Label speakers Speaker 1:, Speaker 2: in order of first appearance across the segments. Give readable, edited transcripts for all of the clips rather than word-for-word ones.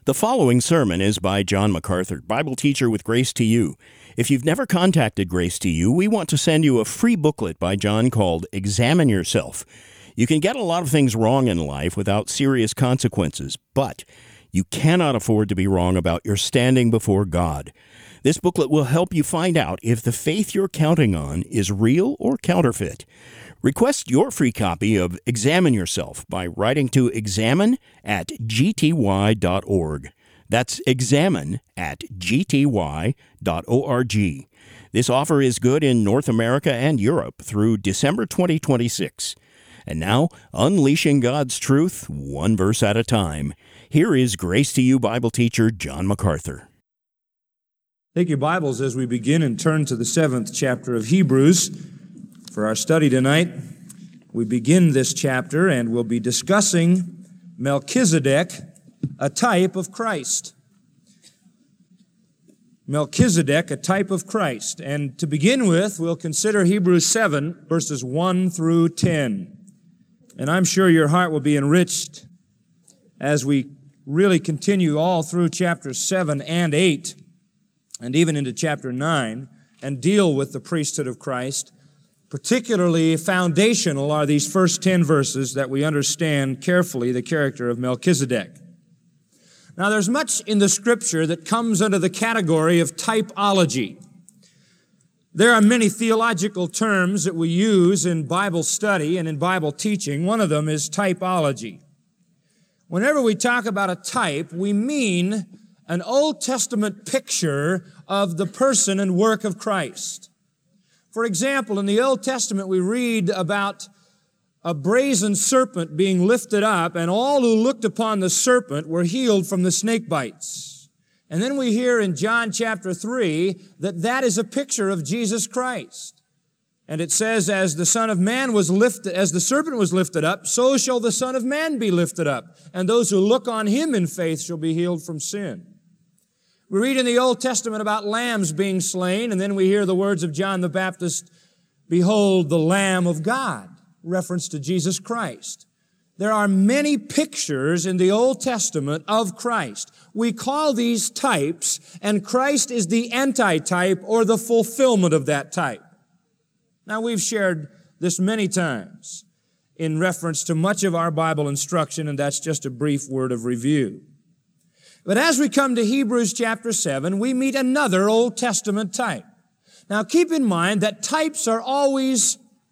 Speaker 1: The following sermon is by John MacArthur, Bible teacher with Grace to You. If you've never contacted Grace to You, we want to send you a free booklet by John called Examine Yourself. You can get a lot of things wrong in life without serious consequences, but you cannot afford to be wrong about your standing before God. This booklet will help you find out if the faith you're counting on is real or counterfeit. Request your free copy of Examine Yourself by writing to examine@gty.org. That's examine@gty.org. This offer is good in North America and Europe through December 2026. And now, unleashing God's truth, one verse at a time. Here is Grace to You Bible teacher John MacArthur.
Speaker 2: Take your Bibles as we begin and turn to the 7th chapter of Hebrews. For our study tonight, we begin this chapter and we'll be discussing Melchizedek, a type of Christ. Melchizedek, a type of Christ. And to begin with, we'll consider Hebrews 7, verses 1 through 10. And I'm sure your heart will be enriched as we really continue all through chapters 7 and 8, and even into chapter 9, and deal with the priesthood of Christ. Particularly foundational are these first 10 verses that we understand carefully the character of Melchizedek. Now, there's much in the Scripture that comes under the category of typology. There are many theological terms that we use in Bible study and in Bible teaching. One of them is typology. Whenever we talk about a type, we mean an Old Testament picture of the person and work of Christ. For example, in the Old Testament, we read about a brazen serpent being lifted up, and all who looked upon the serpent were healed from the snake bites. And then we hear in John chapter 3 that that is a picture of Jesus Christ. And it says, as the Son of Man was lifted, as the serpent was lifted up, so shall the Son of Man be lifted up. And those who look on him in faith shall be healed from sin. We read in the Old Testament about lambs being slain, and then we hear the words of John the Baptist, "Behold the Lamb of God," reference to Jesus Christ. There are many pictures in the Old Testament of Christ. We call these types, and Christ is the antitype or the fulfillment of that type. Now, we've shared this many times in reference to much of our Bible instruction, and that's just a brief word of review. But as we come to Hebrews chapter 7, we meet another Old Testament type. Now, keep in mind that types are always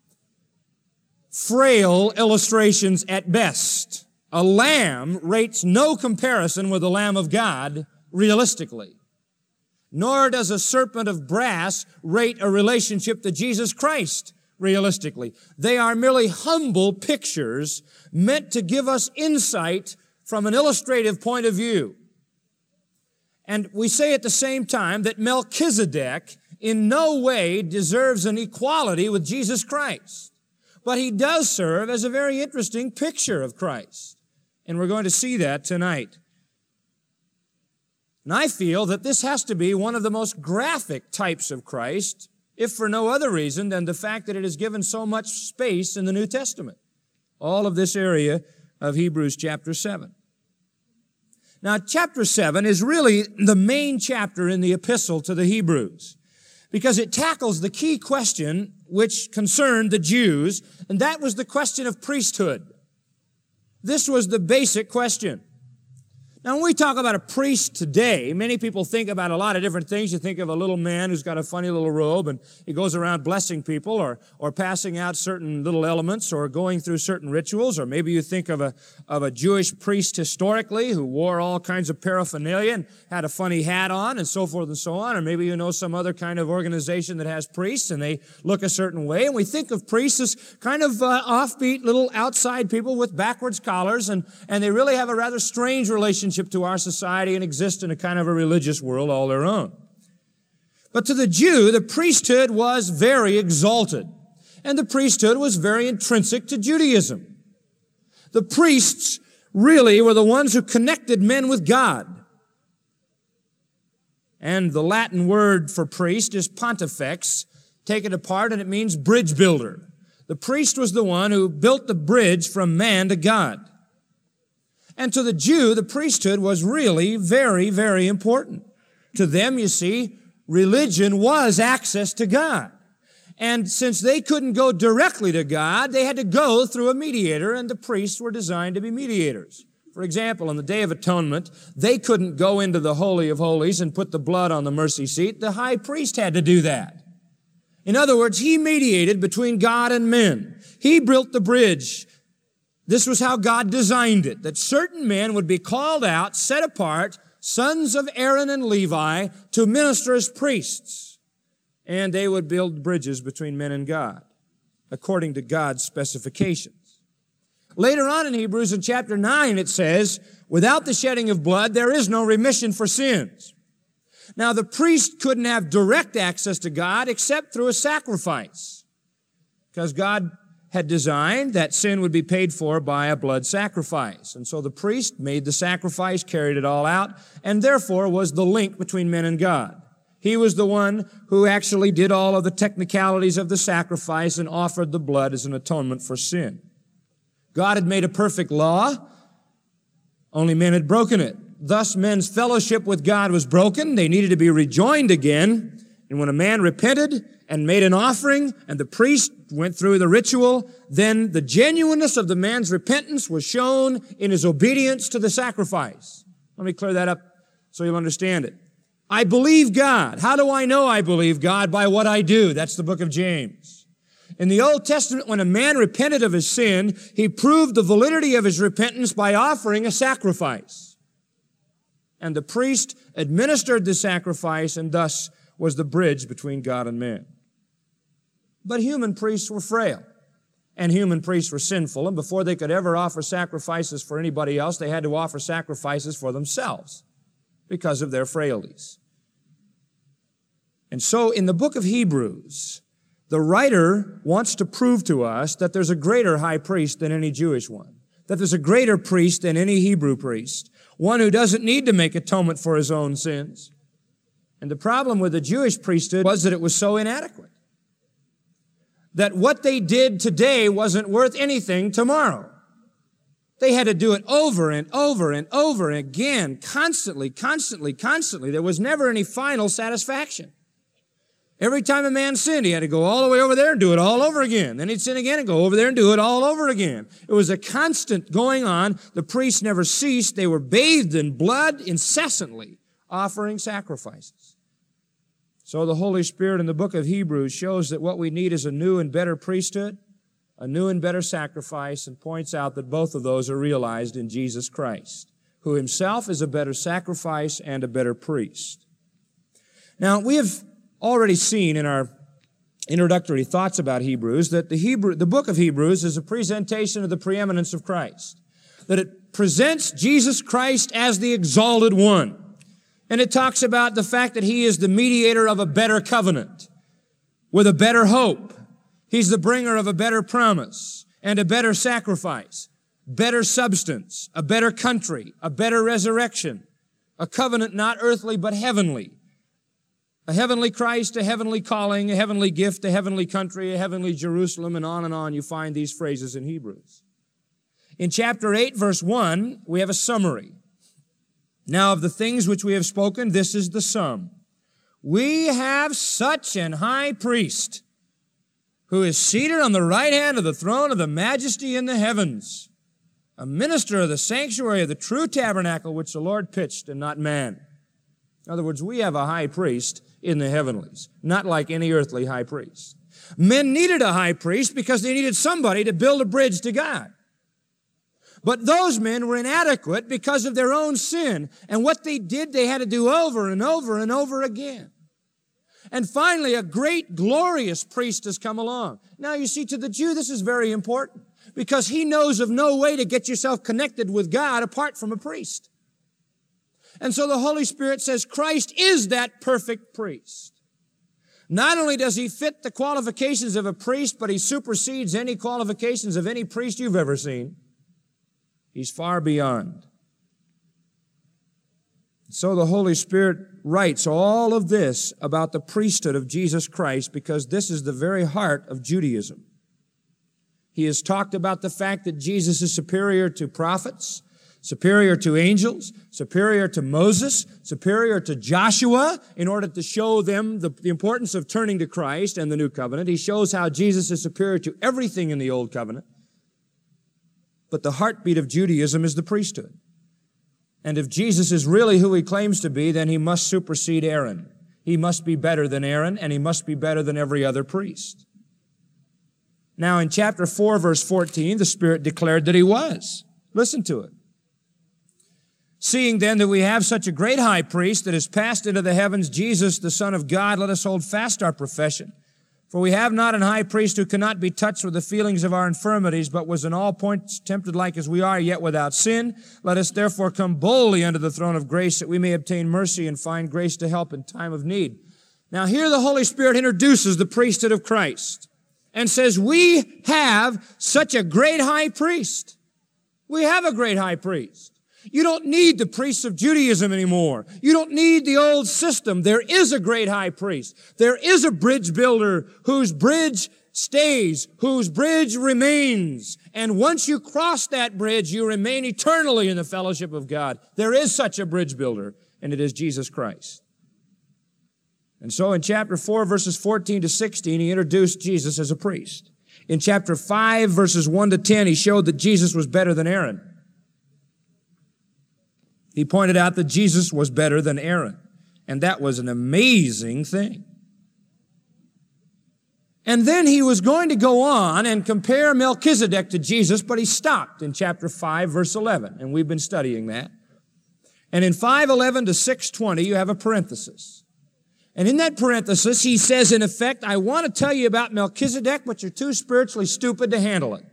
Speaker 2: frail illustrations at best. A lamb rates no comparison with the Lamb of God realistically. Nor does a serpent of brass rate a relationship to Jesus Christ realistically. They are merely humble pictures meant to give us insight from an illustrative point of view. And we say at the same time that Melchizedek in no way deserves an equality with Jesus Christ. But he does serve as a very interesting picture of Christ. And we're going to see that tonight. And I feel that this has to be one of the most graphic types of Christ, if for no other reason than the fact that it is given so much space in the New Testament. All of this area of Hebrews chapter 7. Now, chapter 7 is really the main chapter in the epistle to the Hebrews because it tackles the key question which concerned the Jews, and that was the question of priesthood. This was the basic question. Now, when we talk about a priest today, many people think about a lot of different things. You think of a little man who's got a funny little robe and he goes around blessing people or passing out certain little elements or going through certain rituals. Or maybe you think of a Jewish priest historically who wore all kinds of paraphernalia and had a funny hat on and so forth and so on. Or maybe you know some other kind of organization that has priests and they look a certain way. And we think of priests as kind of offbeat little outside people with backwards collars and they really have a rather strange relationship to our society and exist in a kind of a religious world all their own. But to the Jew, the priesthood was very exalted, and the priesthood was very intrinsic to Judaism. The priests really were the ones who connected men with God. And the Latin word for priest is pontifex. Take it apart and it means bridge builder. The priest was the one who built the bridge from man to God. And to the Jew, the priesthood was really very, very important. To them, you see, religion was access to God. And since they couldn't go directly to God, they had to go through a mediator, and the priests were designed to be mediators. For example, on the Day of Atonement, they couldn't go into the Holy of Holies and put the blood on the mercy seat. The high priest had to do that. In other words, he mediated between God and men. He built the bridge. This was how God designed it, that certain men would be called out, set apart, sons of Aaron and Levi, to minister as priests. And they would build bridges between men and God, according to God's specifications. Later on in Hebrews, in chapter 9, it says, without the shedding of blood, there is no remission for sins. Now, the priest couldn't have direct access to God except through a sacrifice, because God had designed that sin would be paid for by a blood sacrifice. And so the priest made the sacrifice, carried it all out, and therefore was the link between men and God. He was the one who actually did all of the technicalities of the sacrifice and offered the blood as an atonement for sin. God had made a perfect law. Only men had broken it. Thus, men's fellowship with God was broken. They needed to be rejoined again. And when a man repented and made an offering, and the priest went through the ritual, then the genuineness of the man's repentance was shown in his obedience to the sacrifice. Let me clear that up so you'll understand it. I believe God. How do I know I believe God? By what I do. That's the book of James. In the Old Testament, when a man repented of his sin, he proved the validity of his repentance by offering a sacrifice. And the priest administered the sacrifice and thus was the bridge between God and man. But human priests were frail, and human priests were sinful, and before they could ever offer sacrifices for anybody else, they had to offer sacrifices for themselves because of their frailties. And so in the book of Hebrews, the writer wants to prove to us that there's a greater high priest than any Jewish one, that there's a greater priest than any Hebrew priest, one who doesn't need to make atonement for his own sins. And the problem with the Jewish priesthood was that it was so inadequate, that what they did today wasn't worth anything tomorrow. They had to do it over and over and over again, constantly. There was never any final satisfaction. Every time a man sinned, he had to go all the way over there and do it all over again. Then he'd sin again and go over there and do it all over again. It was a constant going on. The priests never ceased. They were bathed in blood incessantly, offering sacrifices. So the Holy Spirit in the book of Hebrews shows that what we need is a new and better priesthood, a new and better sacrifice, and points out that both of those are realized in Jesus Christ, who himself is a better sacrifice and a better priest. Now, we have already seen in our introductory thoughts about Hebrews that the book of Hebrews is a presentation of the preeminence of Christ, that it presents Jesus Christ as the exalted one. And it talks about the fact that he is the mediator of a better covenant with a better hope. He's the bringer of a better promise and a better sacrifice, better substance, a better country, a better resurrection, a covenant not earthly but heavenly, a heavenly Christ, a heavenly calling, a heavenly gift, a heavenly country, a heavenly Jerusalem, and on you find these phrases in Hebrews. In chapter 8, verse 1, we have a summary. Now of the things which we have spoken, this is the sum. We have such an high priest who is seated on the right hand of the throne of the majesty in the heavens, a minister of the sanctuary of the true tabernacle which the Lord pitched and not man. In other words, we have a high priest in the heavenlies, not like any earthly high priest. Men needed a high priest because they needed somebody to build a bridge to God. But those men were inadequate because of their own sin. And what they did, they had to do over and over and over again. And finally, a great, glorious priest has come along. Now, you see, to the Jew, this is very important because he knows of no way to get yourself connected with God apart from a priest. And so the Holy Spirit says Christ is that perfect priest. Not only does he fit the qualifications of a priest, but he supersedes any qualifications of any priest you've ever seen. He's far beyond. So the Holy Spirit writes all of this about the priesthood of Jesus Christ because this is the very heart of Judaism. He has talked about the fact that Jesus is superior to prophets, superior to angels, superior to Moses, superior to Joshua, in order to show them the importance of turning to Christ and the new covenant. He shows how Jesus is superior to everything in the old covenant. But the heartbeat of Judaism is the priesthood. And if Jesus is really who he claims to be, then he must supersede Aaron. He must be better than Aaron, and he must be better than every other priest. Now, in chapter 4, verse 14, the Spirit declared that he was. Listen to it. Seeing then that we have such a great high priest that has passed into the heavens, Jesus, the Son of God, let us hold fast our profession. For we have not an high priest who cannot be touched with the feelings of our infirmities, but was in all points tempted like as we are, yet without sin. Let us therefore come boldly unto the throne of grace, that we may obtain mercy and find grace to help in time of need. Now here the Holy Spirit introduces the priesthood of Christ and says, we have such a great high priest. We have a great high priest. You don't need the priests of Judaism anymore. You don't need the old system. There is a great high priest. There is a bridge builder whose bridge stays, whose bridge remains. And once you cross that bridge, you remain eternally in the fellowship of God. There is such a bridge builder, and it is Jesus Christ. And so in chapter 4, verses 14 to 16, he introduced Jesus as a priest. In chapter 5, verses 1 to 10, he showed that Jesus was better than Aaron. He pointed out that Jesus was better than Aaron. And that was an amazing thing. And then he was going to go on and compare Melchizedek to Jesus, but he stopped in chapter 5, verse 11. And we've been studying that. And in 5:11 to 6:20, you have a parenthesis. And in that parenthesis, he says, in effect, I want to tell you about Melchizedek, but you're too spiritually stupid to handle it.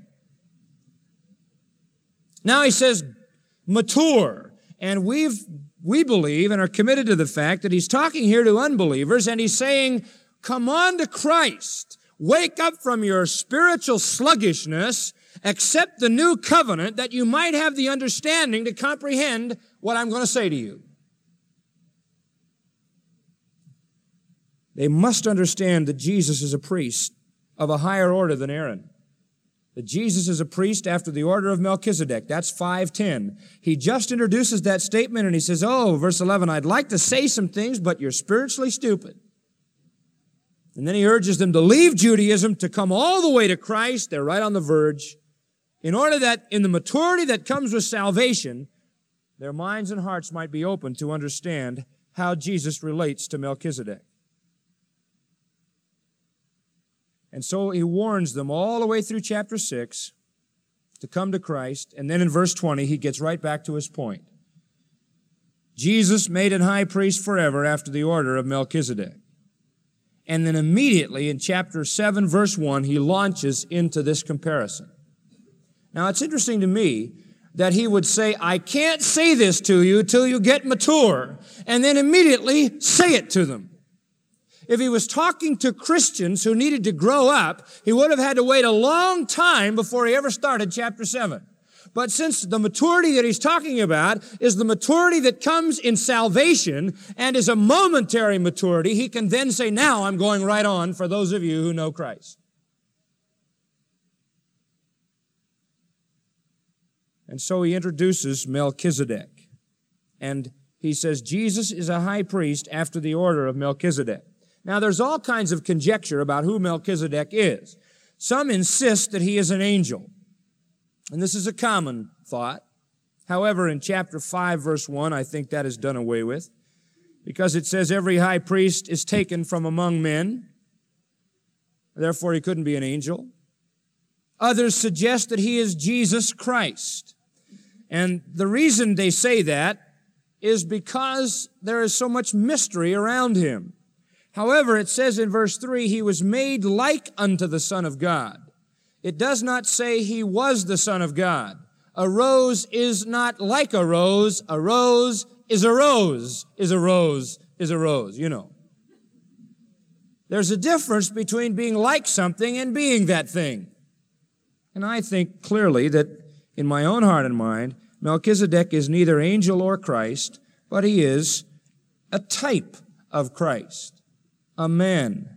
Speaker 2: Now he says, mature. And we believe and are committed to the fact that he's talking here to unbelievers, and he's saying, come on to Christ. Wake up from your spiritual sluggishness. Accept the new covenant that you might have the understanding to comprehend what I'm going to say to you. They must understand that Jesus is a priest of a higher order than Aaron. That Jesus is a priest after the order of Melchizedek. That's 5:10. He just introduces that statement and he says, verse 11, I'd like to say some things, but you're spiritually stupid. And then he urges them to leave Judaism, to come all the way to Christ. They're right on the verge. In order that in the maturity that comes with salvation, their minds and hearts might be open to understand how Jesus relates to Melchizedek. And so he warns them all the way through chapter 6 to come to Christ. And then in verse 20, he gets right back to his point. Jesus made it high priest forever after the order of Melchizedek. And then immediately in chapter 7, verse 1, he launches into this comparison. Now, it's interesting to me that he would say, I can't say this to you till you get mature, and then immediately say it to them. If he was talking to Christians who needed to grow up, he would have had to wait a long time before he ever started chapter 7. But since the maturity that he's talking about is the maturity that comes in salvation and is a momentary maturity, he can then say, now I'm going right on for those of you who know Christ. And so he introduces Melchizedek. And he says, Jesus is a high priest after the order of Melchizedek. Now, there's all kinds of conjecture about who Melchizedek is. Some insist that he is an angel. And this is a common thought. However, in chapter 5, verse 1, I think that is done away with, because it says every high priest is taken from among men. Therefore, he couldn't be an angel. Others suggest that he is Jesus Christ. And the reason they say that is because there is so much mystery around him. However, it says in verse 3, he was made like unto the Son of God. It does not say he was the Son of God. A rose is not like a rose. A rose is a rose, is a rose, is a rose, you know. There's a difference between being like something and being that thing. And I think clearly that in my own heart and mind, Melchizedek is neither angel or Christ, but he is a type of Christ. A man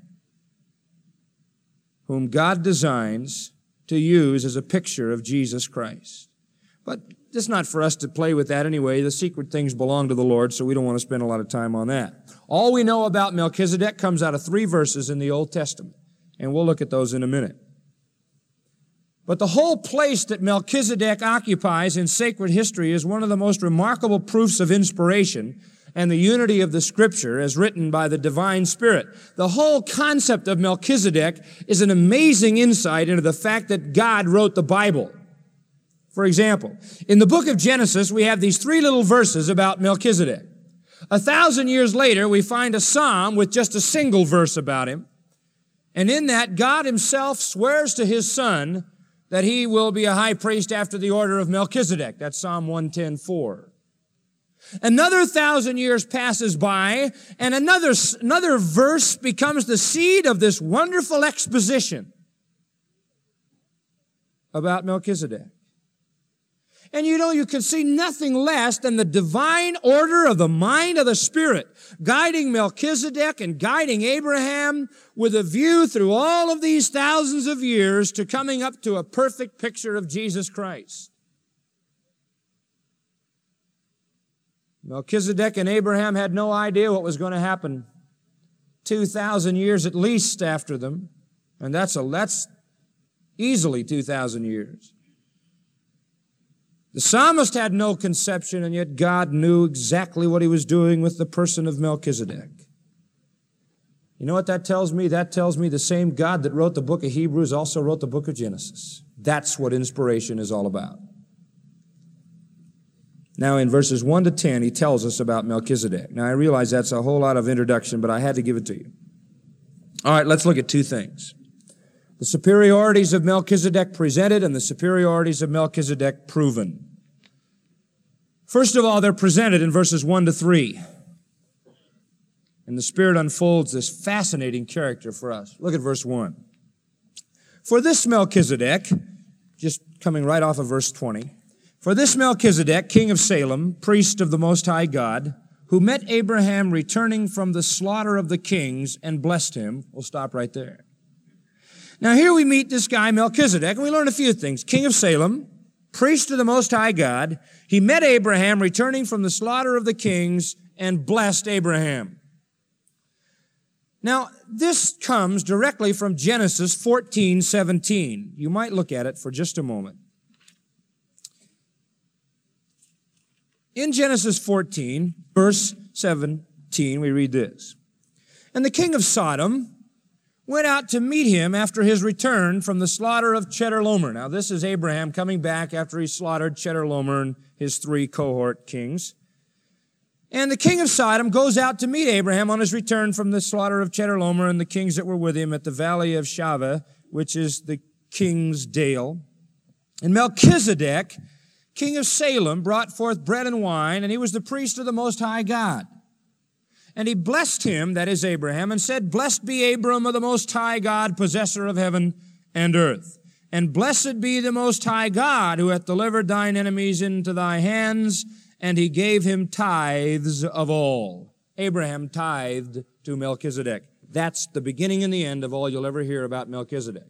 Speaker 2: whom God designs to use as a picture of Jesus Christ. But it's not for us to play with that anyway. The secret things belong to the Lord, so we don't want to spend a lot of time on that. All we know about Melchizedek comes out of 3 verses in the Old Testament, and we'll look at those in a minute. But the whole place that Melchizedek occupies in sacred history is one of the most remarkable proofs of inspiration and the unity of the Scripture as written by the divine Spirit. The whole concept of Melchizedek is an amazing insight into the fact that God wrote the Bible. For example, in the book of Genesis, we have these 3 little verses about Melchizedek. 1,000 years later, we find a psalm with just a single verse about him. And in that, God himself swears to his son that he will be a high priest after the order of Melchizedek. That's Psalm 110:4. Another 1,000 years passes by, and another verse becomes the seed of this wonderful exposition about Melchizedek. And you can see nothing less than the divine order of the mind of the Spirit guiding Melchizedek and guiding Abraham with a view through all of these thousands of years to coming up to a perfect picture of Jesus Christ. Melchizedek and Abraham had no idea what was going to happen 2,000 years at least after them, and that's easily 2,000 years. The psalmist had no conception, and yet God knew exactly what he was doing with the person of Melchizedek. You know what that tells me? That tells me the same God that wrote the book of Hebrews also wrote the book of Genesis. That's what inspiration is all about. Now, in verses 1 to 10, he tells us about Melchizedek. Now, I realize that's a whole lot of introduction, but I had to give it to you. All right, let's look at 2 things. The superiorities of Melchizedek presented and the superiorities of Melchizedek proven. First of all, they're presented in verses 1 to 3. And the Spirit unfolds this fascinating character for us. Look at verse 1. For this Melchizedek, just coming right off of verse 20, for this Melchizedek, king of Salem, priest of the Most High God, who met Abraham returning from the slaughter of the kings and blessed him. We'll stop right there. Now here we meet this guy Melchizedek, and we learn a few things. King of Salem, priest of the Most High God. He met Abraham returning from the slaughter of the kings and blessed Abraham. Now, this comes directly from Genesis 14:17. You might look at it for just a moment. In Genesis 14, verse 17, we read this. And the king of Sodom went out to meet him after his return from the slaughter of Chedorlaomer. Now, this is Abraham coming back after he slaughtered Chedorlaomer and his 3 cohort kings. And the king of Sodom goes out to meet Abraham on his return from the slaughter of Chedorlaomer and the kings that were with him at the valley of Shaveh, which is the king's dale. And Melchizedek, king of Salem, brought forth bread and wine, and he was the priest of the Most High God. And he blessed him, that is Abraham, and said, Blessed be Abram of the Most High God, possessor of heaven and earth. And blessed be the Most High God, who hath delivered thine enemies into thy hands. And he gave him tithes of all. Abraham tithed to Melchizedek. That's the beginning and the end of all you'll ever hear about Melchizedek.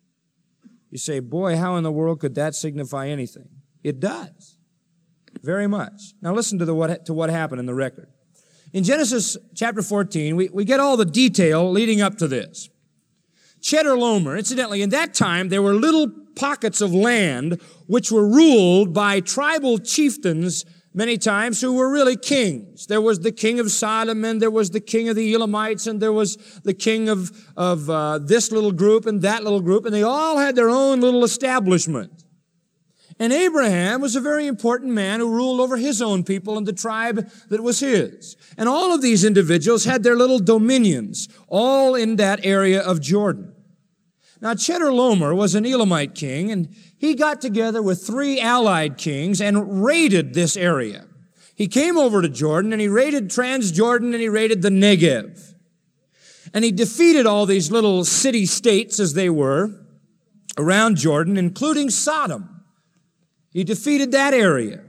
Speaker 2: You say, boy, how in the world could that signify anything? It does. Very much. Now listen to what happened in the record. In Genesis chapter 14, we get all the detail leading up to this. Chedorlaomer, incidentally, in that time, there were little pockets of land which were ruled by tribal chieftains many times who were really kings. There was the king of Sodom, and there was the king of the Elamites, and there was the king of this little group and that little group, and they all had their own little establishment. And Abraham was a very important man who ruled over his own people and the tribe that was his. And all of these individuals had their little dominions, all in that area of Jordan. Now, Chedorlaomer was an Elamite king, and he got together with 3 allied kings and raided this area. He came over to Jordan, and he raided Transjordan, and he raided the Negev. And he defeated all these little city-states, as they were, around Jordan, including Sodom. He defeated that area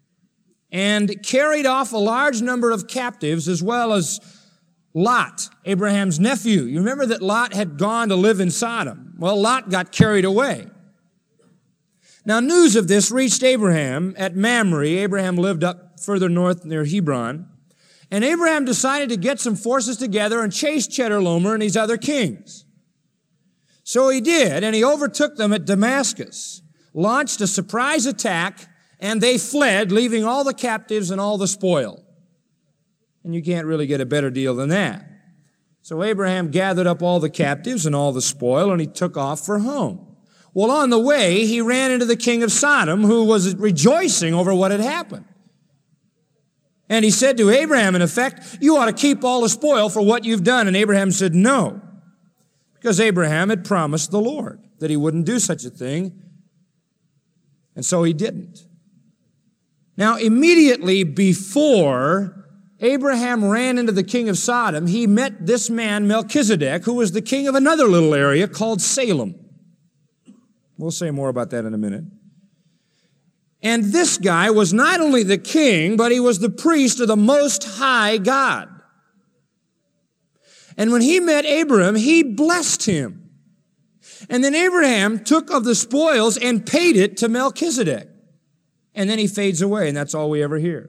Speaker 2: and carried off a large number of captives, as well as Lot, Abraham's nephew. You remember that Lot had gone to live in Sodom. Well, Lot got carried away. Now, news of this reached Abraham at Mamre. Abraham lived up further north near Hebron. And Abraham decided to get some forces together and chase Chedorlaomer and these other kings. So he did, and he overtook them at Damascus, launched a surprise attack, and they fled, leaving all the captives and all the spoil. And you can't really get a better deal than that. So Abraham gathered up all the captives and all the spoil, and he took off for home. Well, on the way, he ran into the king of Sodom, who was rejoicing over what had happened. And he said to Abraham, in effect, you ought to keep all the spoil for what you've done. And Abraham said no, because Abraham had promised the Lord that he wouldn't do such a thing, and so he didn't. Now, immediately before Abraham ran into the king of Sodom, he met this man, Melchizedek, who was the king of another little area called Salem. We'll say more about that in a minute. And this guy was not only the king, but he was the priest of the Most High God. And when he met Abraham, he blessed him. And then Abraham took of the spoils and paid it to Melchizedek. And then he fades away, and that's all we ever hear.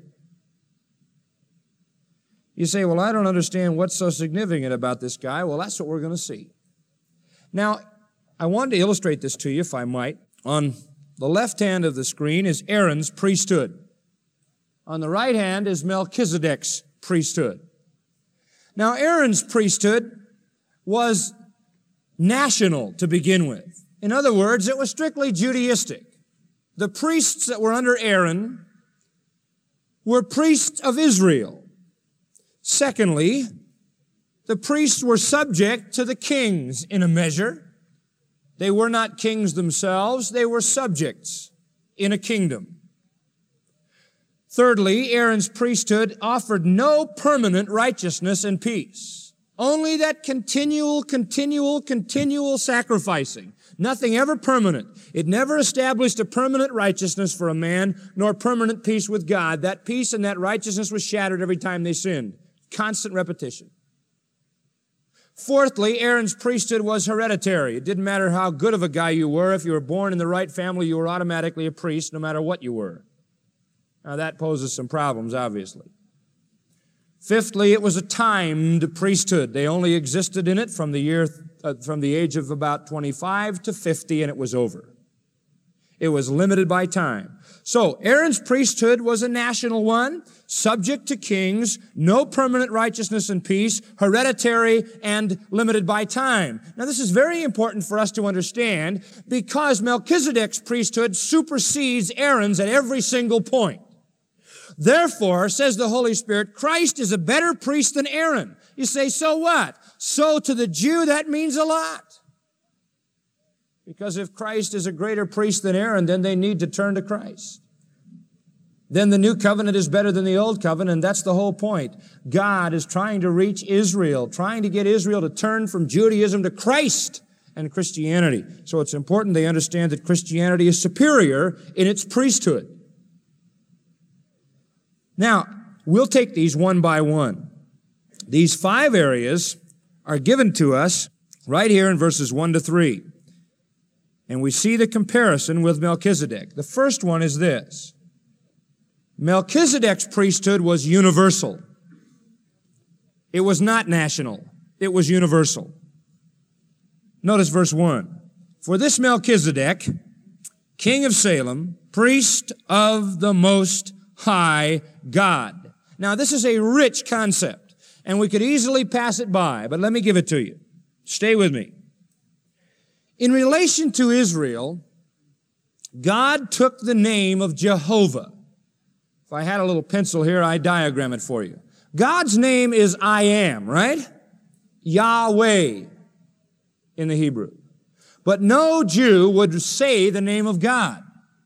Speaker 2: You say, well, I don't understand what's so significant about this guy. Well, that's what we're going to see. Now, I wanted to illustrate this to you, if I might. On the left hand of the screen is Aaron's priesthood. On the right hand is Melchizedek's priesthood. Now, Aaron's priesthood was national to begin with. In other words, it was strictly Judaistic. The priests that were under Aaron were priests of Israel. Secondly, the priests were subject to the kings in a measure. They were not kings themselves, they were subjects in a kingdom. Thirdly, Aaron's priesthood offered no permanent righteousness and peace. Only that continual sacrificing. Nothing ever permanent. It never established a permanent righteousness for a man, nor permanent peace with God. That peace and that righteousness was shattered every time they sinned. Constant repetition. Fourthly, Aaron's priesthood was hereditary. It didn't matter how good of a guy you were. If you were born in the right family, you were automatically a priest, no matter what you were. Now, that poses some problems, obviously. Fifthly, it was a timed priesthood. They only existed in it from the age of about 25 to 50, and it was over. It was limited by time. So, Aaron's priesthood was a national one, subject to kings, no permanent righteousness and peace, hereditary, and limited by time. Now, this is very important for us to understand because Melchizedek's priesthood supersedes Aaron's at every single point. Therefore, says the Holy Spirit, Christ is a better priest than Aaron. You say, so what? So to the Jew, that means a lot. Because if Christ is a greater priest than Aaron, then they need to turn to Christ. Then the new covenant is better than the old covenant, and that's the whole point. God is trying to reach Israel, trying to get Israel to turn from Judaism to Christ and Christianity. So it's important they understand that Christianity is superior in its priesthood. Now, we'll take these one by one. These 5 areas are given to us right here in verses 1 to 3. And we see the comparison with Melchizedek. The first one is this. Melchizedek's priesthood was universal. It was not national. It was universal. Notice verse 1. For this Melchizedek, king of Salem, priest of the Most High God. Now, this is a rich concept, and we could easily pass it by, but let me give it to you. Stay with me. In relation to Israel, God took the name of Jehovah. If I had a little pencil here, I'd diagram it for you. God's name is I am, right? Yahweh in the Hebrew. But no Jew would say the name of God.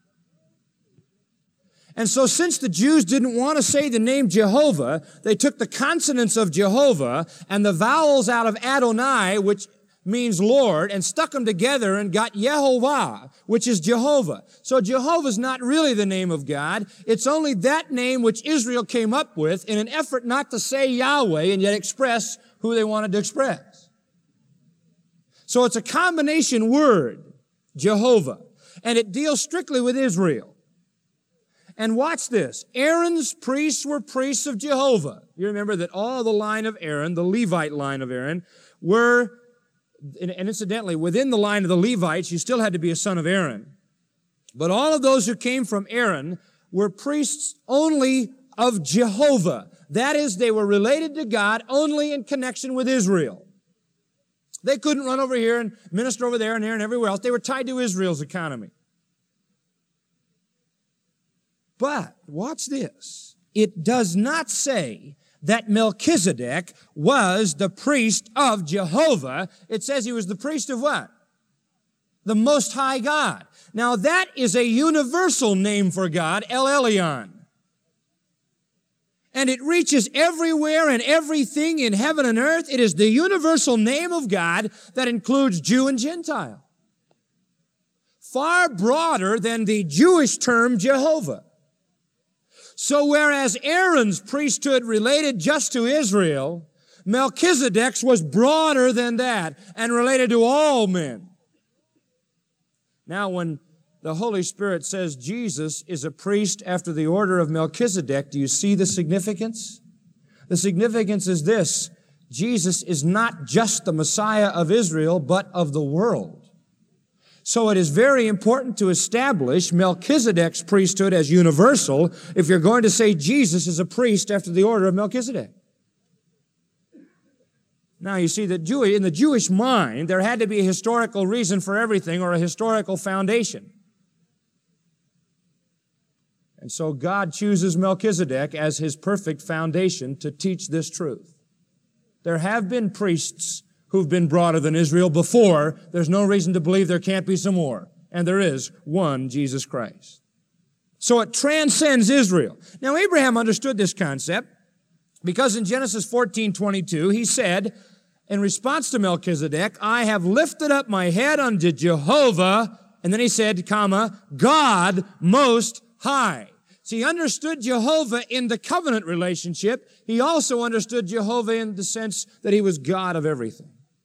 Speaker 2: And so since the Jews didn't want to say the name Jehovah, they took the consonants of Jehovah and the vowels out of Adonai, which means Lord, and stuck them together and got Yehovah, which is Jehovah. So Jehovah's not really the name of God. It's only that name which Israel came up with in an effort not to say Yahweh and yet express who they wanted to express. So it's a combination word, Jehovah. And it deals strictly with Israel. And watch this. Aaron's priests were priests of Jehovah. You remember that all the line of Aaron, the Levite line of Aaron, were, and incidentally, within the line of the Levites, you still had to be a son of Aaron. But all of those who came from Aaron were priests only of Jehovah. That is, they were related to God only in connection with Israel. They couldn't run over here and minister over there and everywhere else. They were tied to Israel's economy. But watch this. It does not say that Melchizedek was the priest of Jehovah. It says he was the priest of what? The Most High God. Now that is a universal name for God, El Elyon. And it reaches everywhere and everything in heaven and earth. It is the universal name of God that includes Jew and Gentile. Far broader than the Jewish term Jehovah. So whereas Aaron's priesthood related just to Israel, Melchizedek's was broader than that and related to all men. Now when the Holy Spirit says Jesus is a priest after the order of Melchizedek, do you see the significance? The significance is this: Jesus is not just the Messiah of Israel, but of the world. So it is very important to establish Melchizedek's priesthood as universal if you're going to say Jesus is a priest after the order of Melchizedek. Now you see that in the Jewish mind, there had to be a historical reason for everything or a historical foundation. And so God chooses Melchizedek as his perfect foundation to teach this truth. There have been priests who've been broader than Israel before. There's no reason to believe there can't be some more. And there is one, Jesus Christ. So it transcends Israel. Now Abraham understood this concept because in Genesis 14:22, he said, in response to Melchizedek, I have lifted up my head unto Jehovah, and then he said, comma, God Most High. See, he understood Jehovah in the covenant relationship. He also understood Jehovah in the sense that he was God of everything.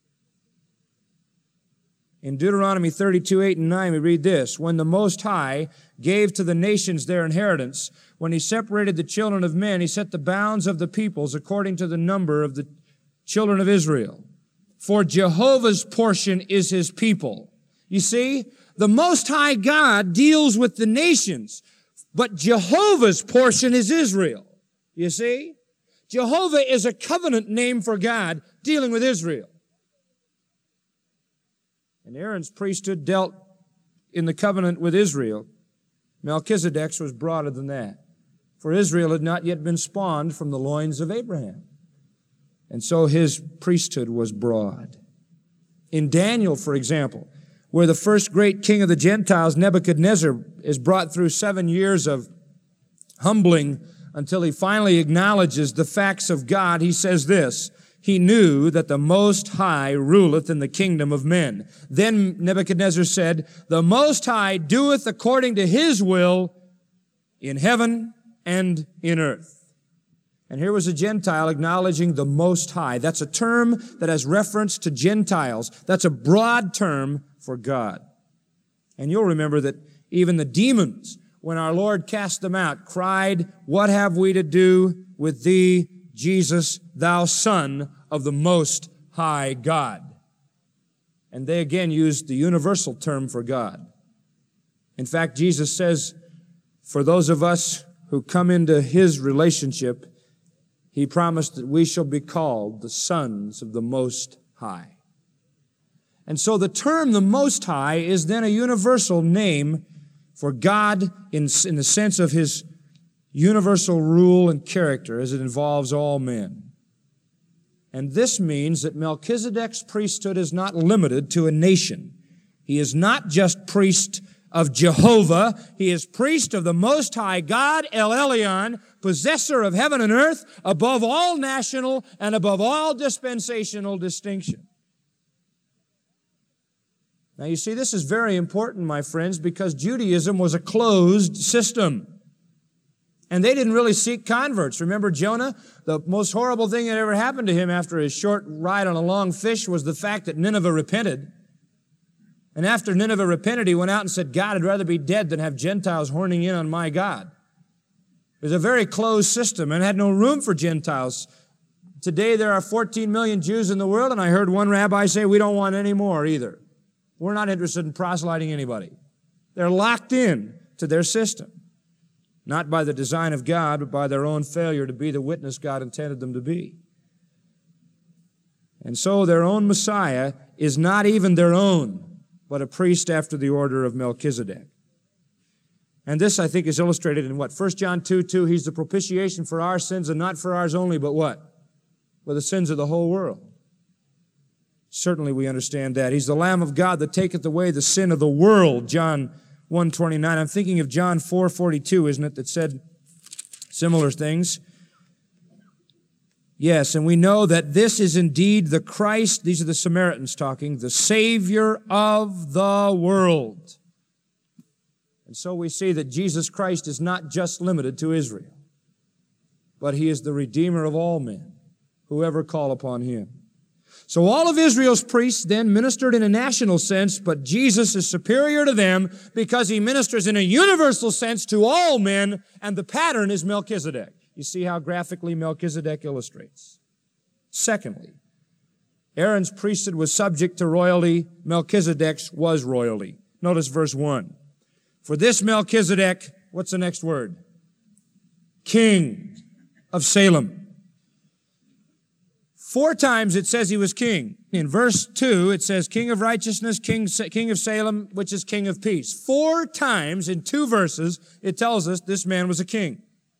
Speaker 2: In Deuteronomy 32:8-9, we read this, when the Most High gave to the nations their inheritance, when he separated the children of men, he set the bounds of the peoples according to the number of the children of Israel. For Jehovah's portion is his people. You see, the Most High God deals with the nations, but Jehovah's portion is Israel. You see? Jehovah is a covenant name for God dealing with Israel. And Aaron's priesthood dealt in the covenant with Israel. Melchizedek's was broader than that. For Israel had not yet been spawned from the loins of Abraham. And so his priesthood was broad. In Daniel, for example, where the first great king of the Gentiles, Nebuchadnezzar, is brought through 7 years of humbling until he finally acknowledges the facts of God, he says this, he knew that the Most High ruleth in the kingdom of men. Then Nebuchadnezzar said, the Most High doeth according to his will in heaven and in earth. And here was a Gentile acknowledging the Most High. That's a term that has reference to Gentiles. That's a broad term for God. And you'll remember that even the demons, when our Lord cast them out, cried, what have we to do with thee, Jesus, thou Son of the Most High God? And they again used the universal term for God. In fact, Jesus says, for those of us who come into his relationship, he promised that we shall be called the sons of the Most High. And so the term the Most High is then a universal name for God in the sense of his universal rule and character as it involves all men. And this means that Melchizedek's priesthood is not limited to a nation. He is not just priest of Jehovah. He is priest of the Most High God, El Elyon, possessor of heaven and earth, above all national and above all dispensational distinction. Now you see, this is very important, my friends, because Judaism was a closed system. And they didn't really seek converts. Remember Jonah? The most horrible thing that ever happened to him after his short ride on a long fish was the fact that Nineveh repented. And after Nineveh repented, he went out and said, God, I'd rather be dead than have Gentiles horning in on my God. It was a very closed system and had no room for Gentiles. Today there are 14 million Jews in the world, and I heard one rabbi say, we don't want any more either. We're not interested in proselyting anybody. They're locked in to their system, not by the design of God, but by their own failure to be the witness God intended them to be. And so their own Messiah is not even their own, but a priest after the order of Melchizedek. And this, I think, is illustrated in what? 1 John 2:2, he's the propitiation for our sins, and not for ours only, but what? For the sins of the whole world. Certainly we understand that. He's the Lamb of God that taketh away the sin of the world, John 1:29. I'm thinking of John 4:42, isn't it, that said similar things. Yes, and we know that this is indeed the Christ, these are the Samaritans talking, the Savior of the world. And so we see that Jesus Christ is not just limited to Israel, but He is the Redeemer of all men, whoever call upon Him. So all of Israel's priests then ministered in a national sense, but Jesus is superior to them because He ministers in a universal sense to all men, and the pattern is Melchizedek. You see how graphically Melchizedek illustrates. Secondly, Aaron's priesthood was subject to royalty. Melchizedek's was royalty. Notice verse 1. For this Melchizedek, what's the next word? King of Salem. 4 times it says he was king. In verse 2, it says king of righteousness, king of Salem, which is king of peace. 4 times in 2 verses, it tells us this man was a king.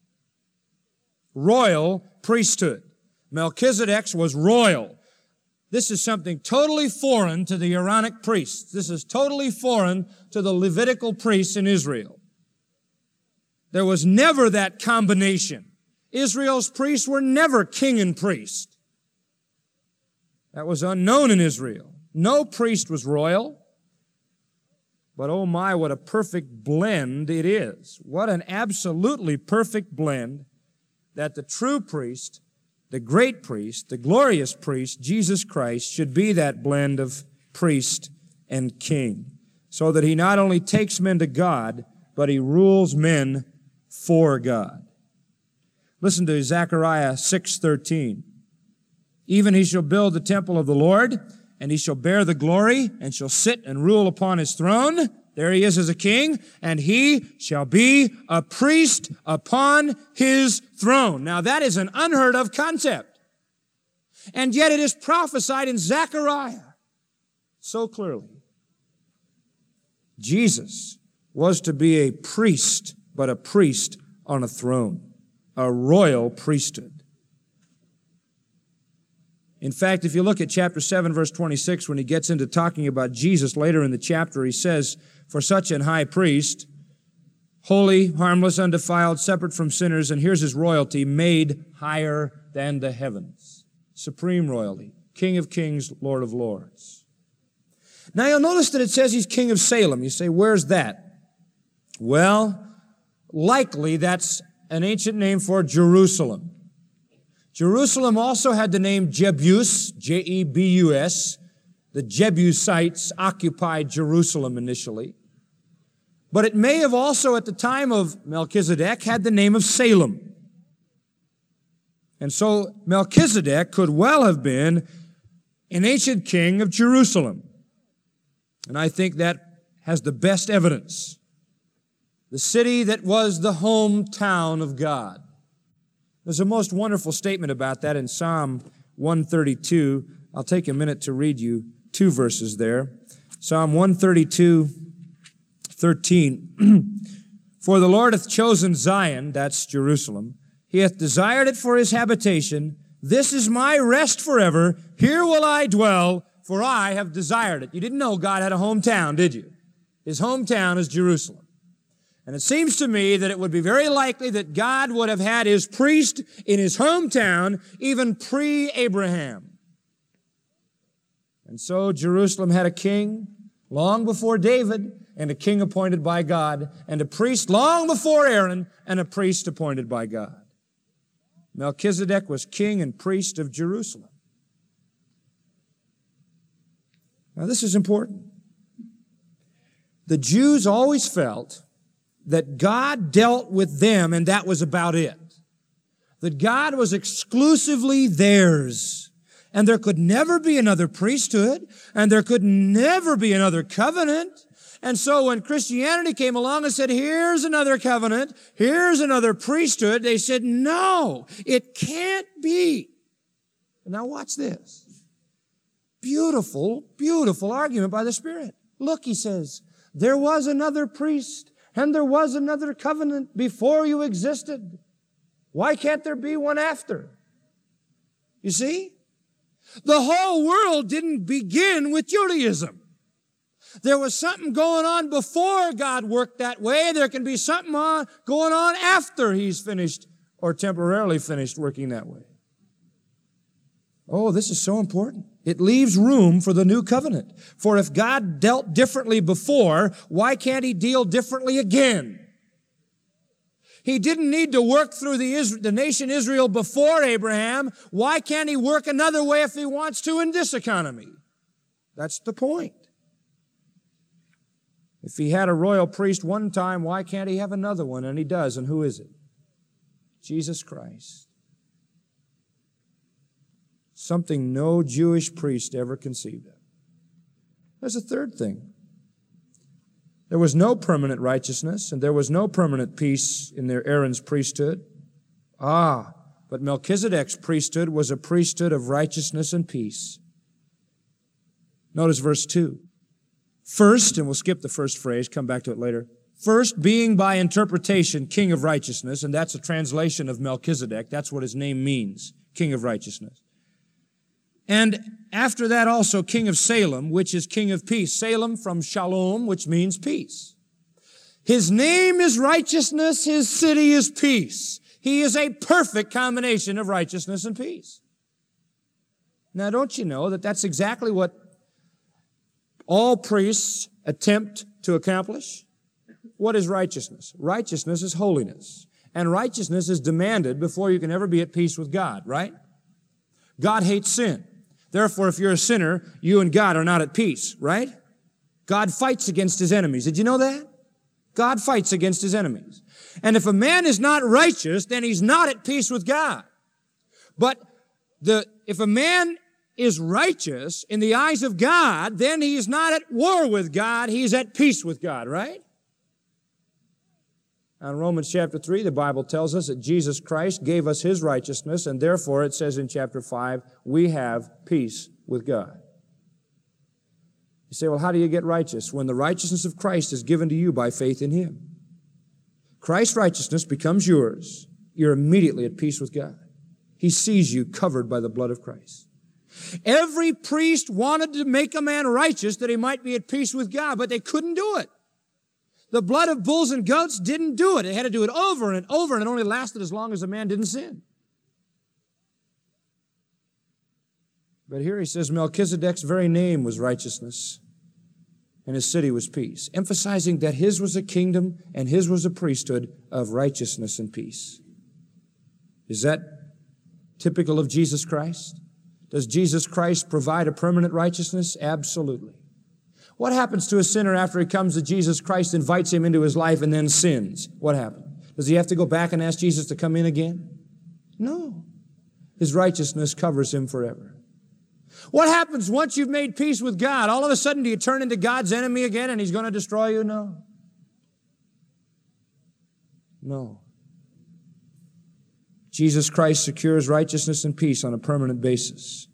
Speaker 2: Royal priesthood. Melchizedek's was royal. This is something totally foreign to the Aaronic priests. This is totally foreign to the Levitical priests in Israel. There was never that combination. Israel's priests were never king and priest. That was unknown in Israel. No priest was royal. But oh my, what a perfect blend it is. What an absolutely perfect blend that the true priest, the great priest, the glorious priest, Jesus Christ, should be that blend of priest and king, so that He not only takes men to God, but He rules men for God. Listen to Zechariah 6:13. Even He shall build the temple of the Lord, and He shall bear the glory, and shall sit and rule upon His throne. There He is as a king, and He shall be a priest upon His throne. Now that is an unheard of concept. And yet it is prophesied in Zechariah so clearly. Jesus was to be a priest, but a priest on a throne, a royal priesthood. In fact, if you look at chapter 7, verse 26, when he gets into talking about Jesus later in the chapter, he says, for such an high priest, holy, harmless, undefiled, separate from sinners, and here's his royalty, made higher than the heavens. Supreme royalty, King of kings, Lord of lords. Now you'll notice that it says he's King of Salem. You say, where's that? Well, likely that's an ancient name for Jerusalem. Jerusalem also had the name Jebus, J-E-B-U-S. The Jebusites occupied Jerusalem initially. But it may have also, at the time of Melchizedek, had the name of Salem. And so Melchizedek could well have been an ancient king of Jerusalem. And I think that has the best evidence. The city that was the hometown of God. There's a most wonderful statement about that in Psalm 132. I'll take a minute to read you 2 verses there. Psalm 132:13. For the Lord hath chosen Zion, that's Jerusalem. He hath desired it for His habitation. This is my rest forever. Here will I dwell, for I have desired it. You didn't know God had a hometown, did you? His hometown is Jerusalem. And it seems to me that it would be very likely that God would have had His priest in His hometown even pre-Abraham. And so Jerusalem had a king long before David, and a king appointed by God, and a priest long before Aaron, and a priest appointed by God. Melchizedek was king and priest of Jerusalem. Now this is important. The Jews always felt that God dealt with them and that was about it. That God was exclusively theirs. And there could never be another priesthood, and there could never be another covenant. And so when Christianity came along and said, here's another covenant, here's another priesthood, they said, no, it can't be. Now watch this. Beautiful, beautiful argument by the Spirit. Look, he says, there was another priest and there was another covenant before you existed. Why can't there be one after? You see? The whole world didn't begin with Judaism. There was something going on before God worked that way. There can be something going on after He's finished or temporarily finished working that way. Oh, this is so important. It leaves room for the new covenant. For if God dealt differently before, why can't He deal differently again? He didn't need to work through the nation Israel before Abraham. Why can't He work another way if He wants to in this economy? That's the point. If He had a royal priest one time, why can't He have another one? And He does. And who is it? Jesus Christ. Something no Jewish priest ever conceived of. There's a third thing. There was no permanent righteousness, and there was no permanent peace in their Aaron's priesthood. But Melchizedek's priesthood was a priesthood of righteousness and peace. Notice verse 2. First, and we'll skip the first phrase, come back to it later. First, being by interpretation king of righteousness, and that's a translation of Melchizedek. That's what his name means, king of righteousness. And after that also king of Salem, which is king of peace. Salem from shalom, which means peace. His name is righteousness, his city is peace. He is a perfect combination of righteousness and peace. Now, don't you know that that's exactly what all priests attempt to accomplish? What is righteousness? Righteousness is holiness. And righteousness is demanded before you can ever be at peace with God, right? God hates sin. Therefore, if you're a sinner, you and God are not at peace, right? God fights against His enemies. Did you know that? God fights against His enemies. And if a man is not righteous, then he's not at peace with God. But if a man is righteous in the eyes of God, then he is not at war with God, he's at peace with God, right? Now, in Romans chapter 3, the Bible tells us that Jesus Christ gave us His righteousness, and therefore it says in chapter 5, we have peace with God. You say, well, how do you get righteous? When the righteousness of Christ is given to you by faith in Him. Christ's righteousness becomes yours. You're immediately at peace with God. He sees you covered by the blood of Christ. Every priest wanted to make a man righteous that he might be at peace with God, but they couldn't do it. The blood of bulls and goats didn't do it. They had to do it over and over, and it only lasted as long as the man didn't sin. But here he says Melchizedek's very name was righteousness, and his city was peace, emphasizing that his was a kingdom and his was a priesthood of righteousness and peace. Is that typical of Jesus Christ? Does Jesus Christ provide a permanent righteousness? Absolutely. What happens to a sinner after he comes to Jesus Christ, invites him into his life, and then sins? What happens? Does he have to go back and ask Jesus to come in again? No. His righteousness covers him forever. What happens once you've made peace with God? All of a sudden, do you turn into God's enemy again and He's going to destroy you? No. No. Jesus Christ secures righteousness and peace on a permanent basis.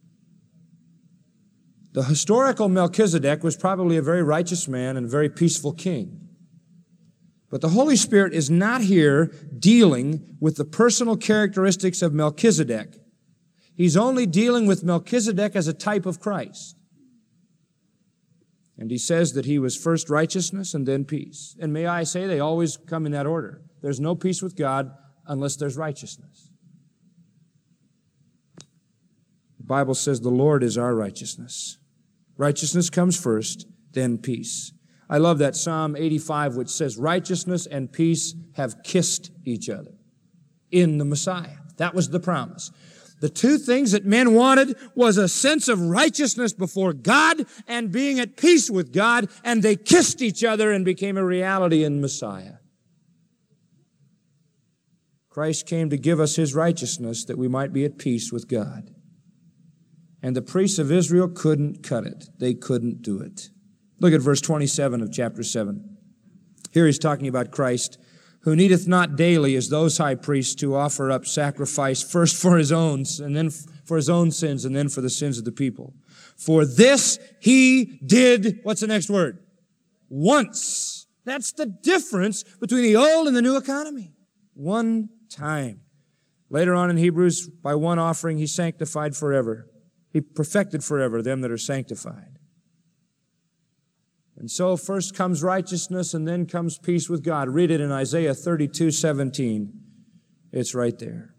Speaker 2: The historical Melchizedek was probably a very righteous man and a very peaceful king. But the Holy Spirit is not here dealing with the personal characteristics of Melchizedek. He's only dealing with Melchizedek as a type of Christ. And He says that he was first righteousness and then peace. And may I say, they always come in that order. There's no peace with God unless there's righteousness. The Bible says the Lord is our righteousness. Righteousness comes first, then peace. I love that Psalm 85, which says, righteousness and peace have kissed each other in the Messiah. That was the promise. The two things that men wanted was a sense of righteousness before God and being at peace with God, and they kissed each other and became a reality in Messiah. Christ came to give us His righteousness that we might be at peace with God. And the priests of Israel couldn't cut it. They couldn't do it. Look at verse 27 of chapter 7. Here he's talking about Christ, who needeth not daily as those high priests to offer up sacrifice first for His own, and then for His own sins, and then for the sins of the people. For this He did, what's the next word? Once. That's the difference between the old and the new economy. One time. Later on in Hebrews, by one offering He sanctified forever. He perfected forever them that are sanctified. And so first comes righteousness and then comes peace with God. Read it in Isaiah 32:17. It's right there.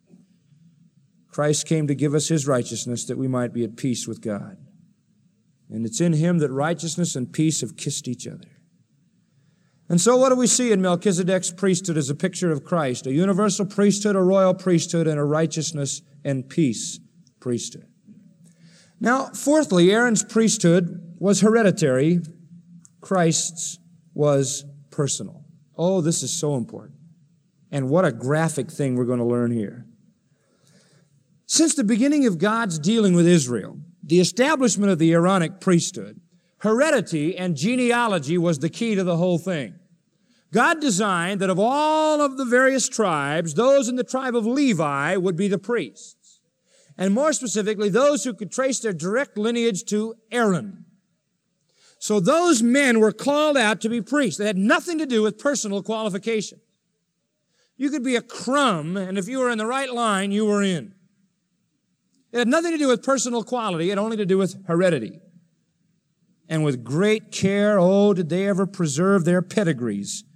Speaker 2: Christ came to give us His righteousness that we might be at peace with God. And it's in Him that righteousness and peace have kissed each other. And so what do we see in Melchizedek's priesthood as a picture of Christ? A universal priesthood, a royal priesthood, and a righteousness and peace priesthood. Now, fourthly, Aaron's priesthood was hereditary. Christ's was personal. Oh, this is so important. And what a graphic thing we're going to learn here. Since the beginning of God's dealing with Israel, the establishment of the Aaronic priesthood, heredity and genealogy was the key to the whole thing. God designed that of all of the various tribes, those in the tribe of Levi would be the priests. And more specifically, those who could trace their direct lineage to Aaron. So those men were called out to be priests. They had nothing to do with personal qualification. You could be a crumb, and if you were in the right line, you were in. It had nothing to do with personal quality. It had only to do with heredity. And with great care, oh, did they ever preserve their pedigrees.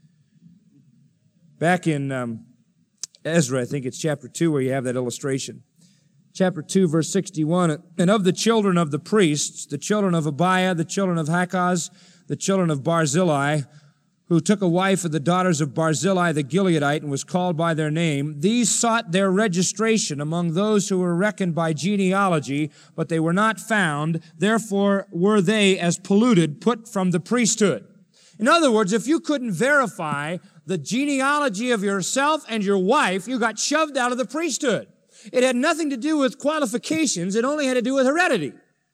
Speaker 2: Back in Ezra, I think it's chapter 2 where you have that illustration. Chapter 2, verse 61, and of the children of the priests, the children of Abiah, the children of Hakaz, the children of Barzillai, who took a wife of the daughters of Barzillai the Gileadite and was called by their name, these sought their registration among those who were reckoned by genealogy, but they were not found. Therefore were they, as polluted, put from the priesthood. In other words, if you couldn't verify the genealogy of yourself and your wife, you got shoved out of the priesthood. It had nothing to do with qualifications. It only had to do with heredity.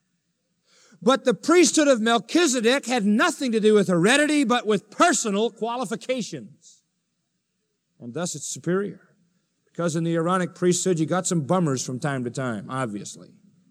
Speaker 2: But the priesthood of Melchizedek had nothing to do with heredity, but with personal qualifications. And thus it's superior. Because in the Aaronic priesthood, you got some bummers from time to time, obviously.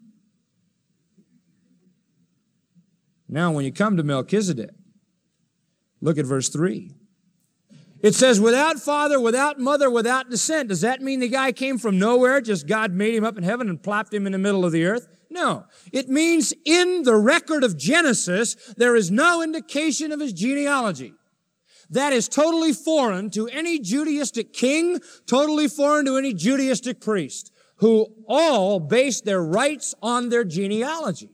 Speaker 2: Now, when you come to Melchizedek, look at verse 3. It says, without father, without mother, without descent. Does that mean the guy came from nowhere, just God made him up in heaven and plopped him in the middle of the earth? No. It means in the record of Genesis, there is no indication of his genealogy. That is totally foreign to any Judaistic king, totally foreign to any Judaistic priest, who all based their rights on their genealogy.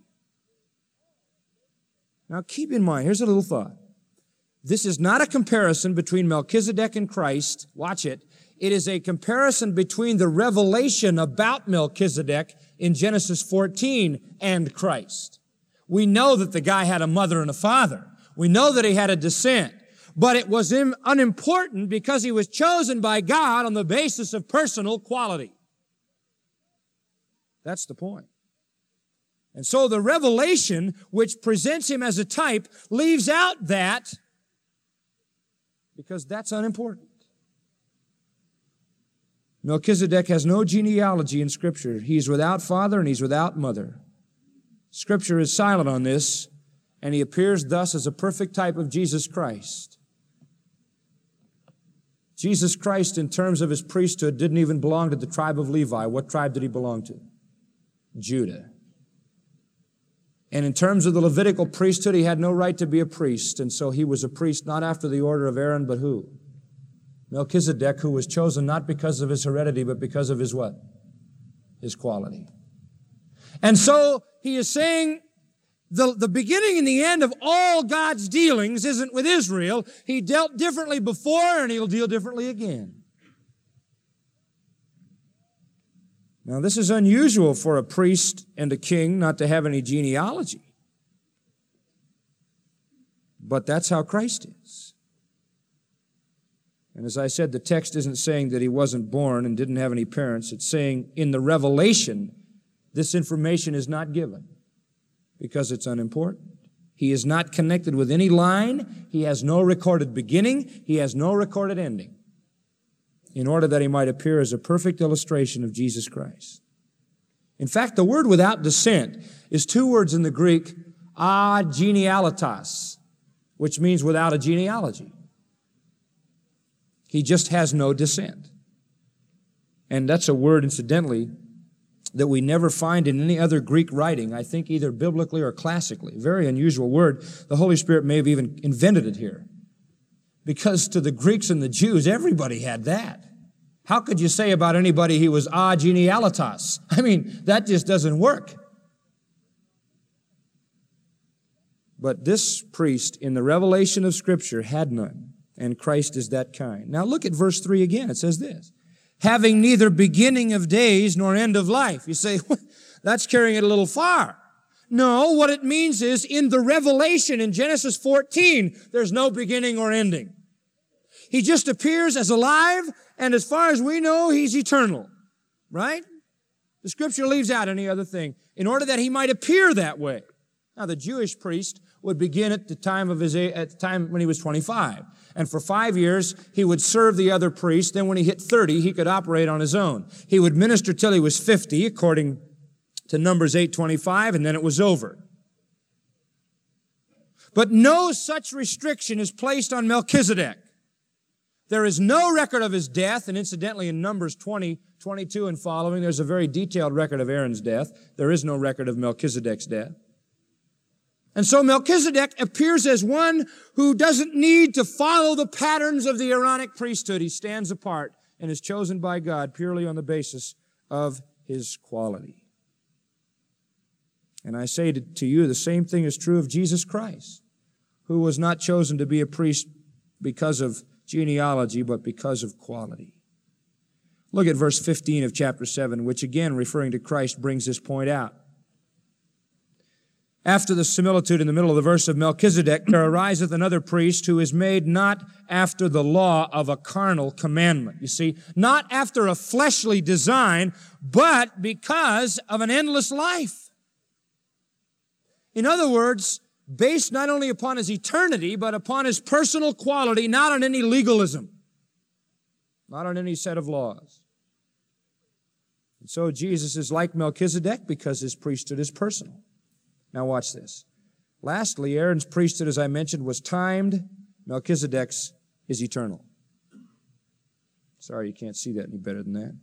Speaker 2: Now keep in mind, here's a little thought. This is not a comparison between Melchizedek and Christ. Watch it. It is a comparison between the revelation about Melchizedek in Genesis 14 and Christ. We know that the guy had a mother and a father. We know that he had a descent. But it was unimportant because he was chosen by God on the basis of personal quality. That's the point. And so the revelation, which presents him as a type, leaves out that because that's unimportant. Melchizedek has no genealogy in Scripture. He's without father and he's without mother. Scripture is silent on this, and he appears thus as a perfect type of Jesus Christ. Jesus Christ, in terms of his priesthood, didn't even belong to the tribe of Levi. What tribe did he belong to? Judah. And in terms of the Levitical priesthood, he had no right to be a priest, and so he was a priest not after the order of Aaron, but who? Melchizedek, who was chosen not because of his heredity, but because of his what? His quality. And so he is saying the beginning and the end of all God's dealings isn't with Israel. He dealt differently before, and he'll deal differently again. Now, this is unusual for a priest and a king not to have any genealogy. But that's how Christ is. And as I said, the text isn't saying that he wasn't born and didn't have any parents. It's saying in the revelation, this information is not given because it's unimportant. He is not connected with any line. He has no recorded beginning. He has no recorded ending, in order that he might appear as a perfect illustration of Jesus Christ. In fact, the word without descent is two words in the Greek, genealitas, which means without a genealogy. He just has no descent. And that's a word, incidentally, that we never find in any other Greek writing, I think either biblically or classically. Very unusual word. The Holy Spirit may have even invented it here. Because to the Greeks and the Jews, everybody had that. How could you say about anybody he was genealitas? I mean, that just doesn't work. But this priest in the revelation of Scripture had none, and Christ is that kind. Now look at verse 3 again. It says this, having neither beginning of days nor end of life. You say, that's carrying it a little far. No, what it means is in the revelation in Genesis 14, there's no beginning or ending. He just appears as alive, and as far as we know, he's eternal. Right? The Scripture leaves out any other thing in order that he might appear that way. Now, the Jewish priest would begin at the time when he was 25. And for 5 years, he would serve the other priests. Then when he hit 30, he could operate on his own. He would minister till he was 50, according to Numbers 8:25, and then it was over. But no such restriction is placed on Melchizedek. There is no record of his death, and incidentally in Numbers 20, 22 and following, there's a very detailed record of Aaron's death. There is no record of Melchizedek's death. And so Melchizedek appears as one who doesn't need to follow the patterns of the Aaronic priesthood. He stands apart and is chosen by God purely on the basis of his quality. And I say to you, the same thing is true of Jesus Christ, who was not chosen to be a priest because of genealogy, but because of quality. Look at verse 15 of chapter 7, which again, referring to Christ, brings this point out. After the similitude in the middle of the verse of Melchizedek, there ariseth another priest who is made not after the law of a carnal commandment. You see, not after a fleshly design, but because of an endless life. In other words, based not only upon his eternity, but upon his personal quality, not on any legalism, not on any set of laws. And so Jesus is like Melchizedek because his priesthood is personal. Now watch this. Lastly, Aaron's priesthood, as I mentioned, was timed. Melchizedek's is eternal. Sorry, you can't see that any better than that.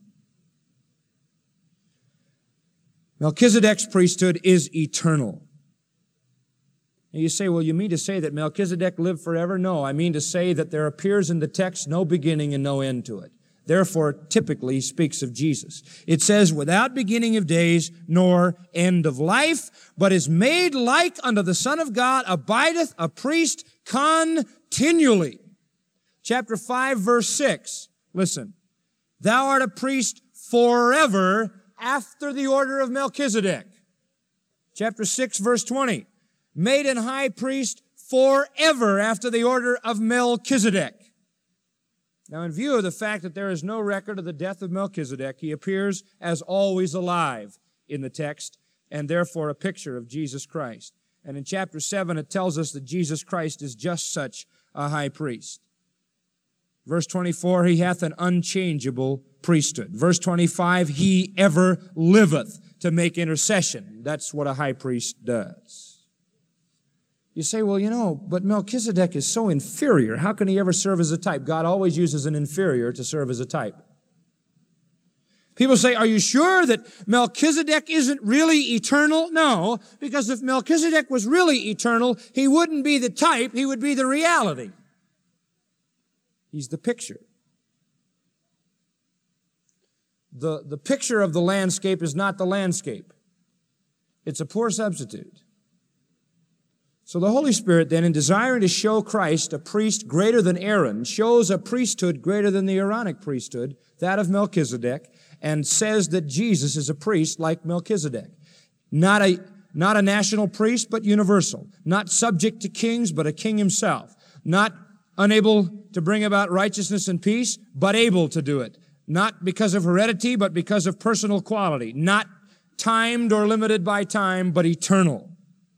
Speaker 2: Melchizedek's priesthood is eternal. And you say, well, you mean to say that Melchizedek lived forever? No, I mean to say that there appears in the text no beginning and no end to it. Therefore, typically speaks of Jesus. It says, without beginning of days, nor end of life, but is made like unto the Son of God, abideth a priest continually. Chapter 5, verse 6. Listen. Thou art a priest forever after the order of Melchizedek. Chapter 6, verse 20. Made an high priest forever after the order of Melchizedek. Now, in view of the fact that there is no record of the death of Melchizedek, he appears as always alive in the text, and therefore a picture of Jesus Christ. And in chapter 7, it tells us that Jesus Christ is just such a high priest. Verse 24, he hath an unchangeable priesthood. Verse 25, he ever liveth to make intercession. That's what a high priest does. You say, well, but Melchizedek is so inferior. How can he ever serve as a type? God always uses an inferior to serve as a type. People say, are you sure that Melchizedek isn't really eternal? No, because if Melchizedek was really eternal, he wouldn't be the type, he would be the reality. He's the picture. The picture of the landscape is not the landscape. It's a poor substitute. So the Holy Spirit then, in desiring to show Christ a priest greater than Aaron, shows a priesthood greater than the Aaronic priesthood, that of Melchizedek, and says that Jesus is a priest like Melchizedek. Not a national priest, but universal. Not subject to kings, but a king himself. Not unable to bring about righteousness and peace, but able to do it. Not because of heredity, but because of personal quality. Not timed or limited by time, but eternal.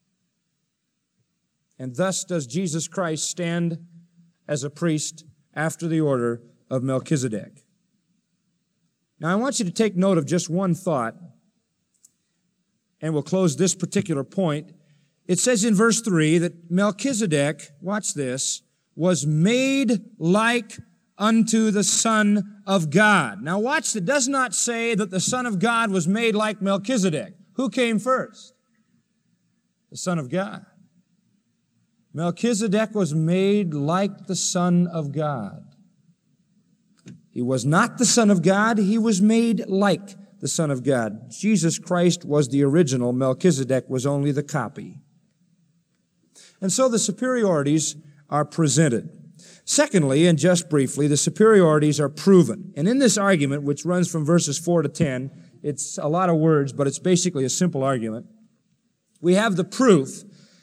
Speaker 2: And thus does Jesus Christ stand as a priest after the order of Melchizedek. Now I want you to take note of just one thought, and we'll close this particular point. It says in verse 3 that Melchizedek, watch this, was made like unto the Son of God. Now watch, it does not say that the Son of God was made like Melchizedek. Who came first? The Son of God. Melchizedek was made like the Son of God. He was not the Son of God, he was made like the Son of God. Jesus Christ was the original, Melchizedek was only the copy. And so the superiorities are presented. Secondly, and just briefly, the superiorities are proven. And in this argument, which runs from verses 4 to 10, it's a lot of words, but it's basically a simple argument. We have the proof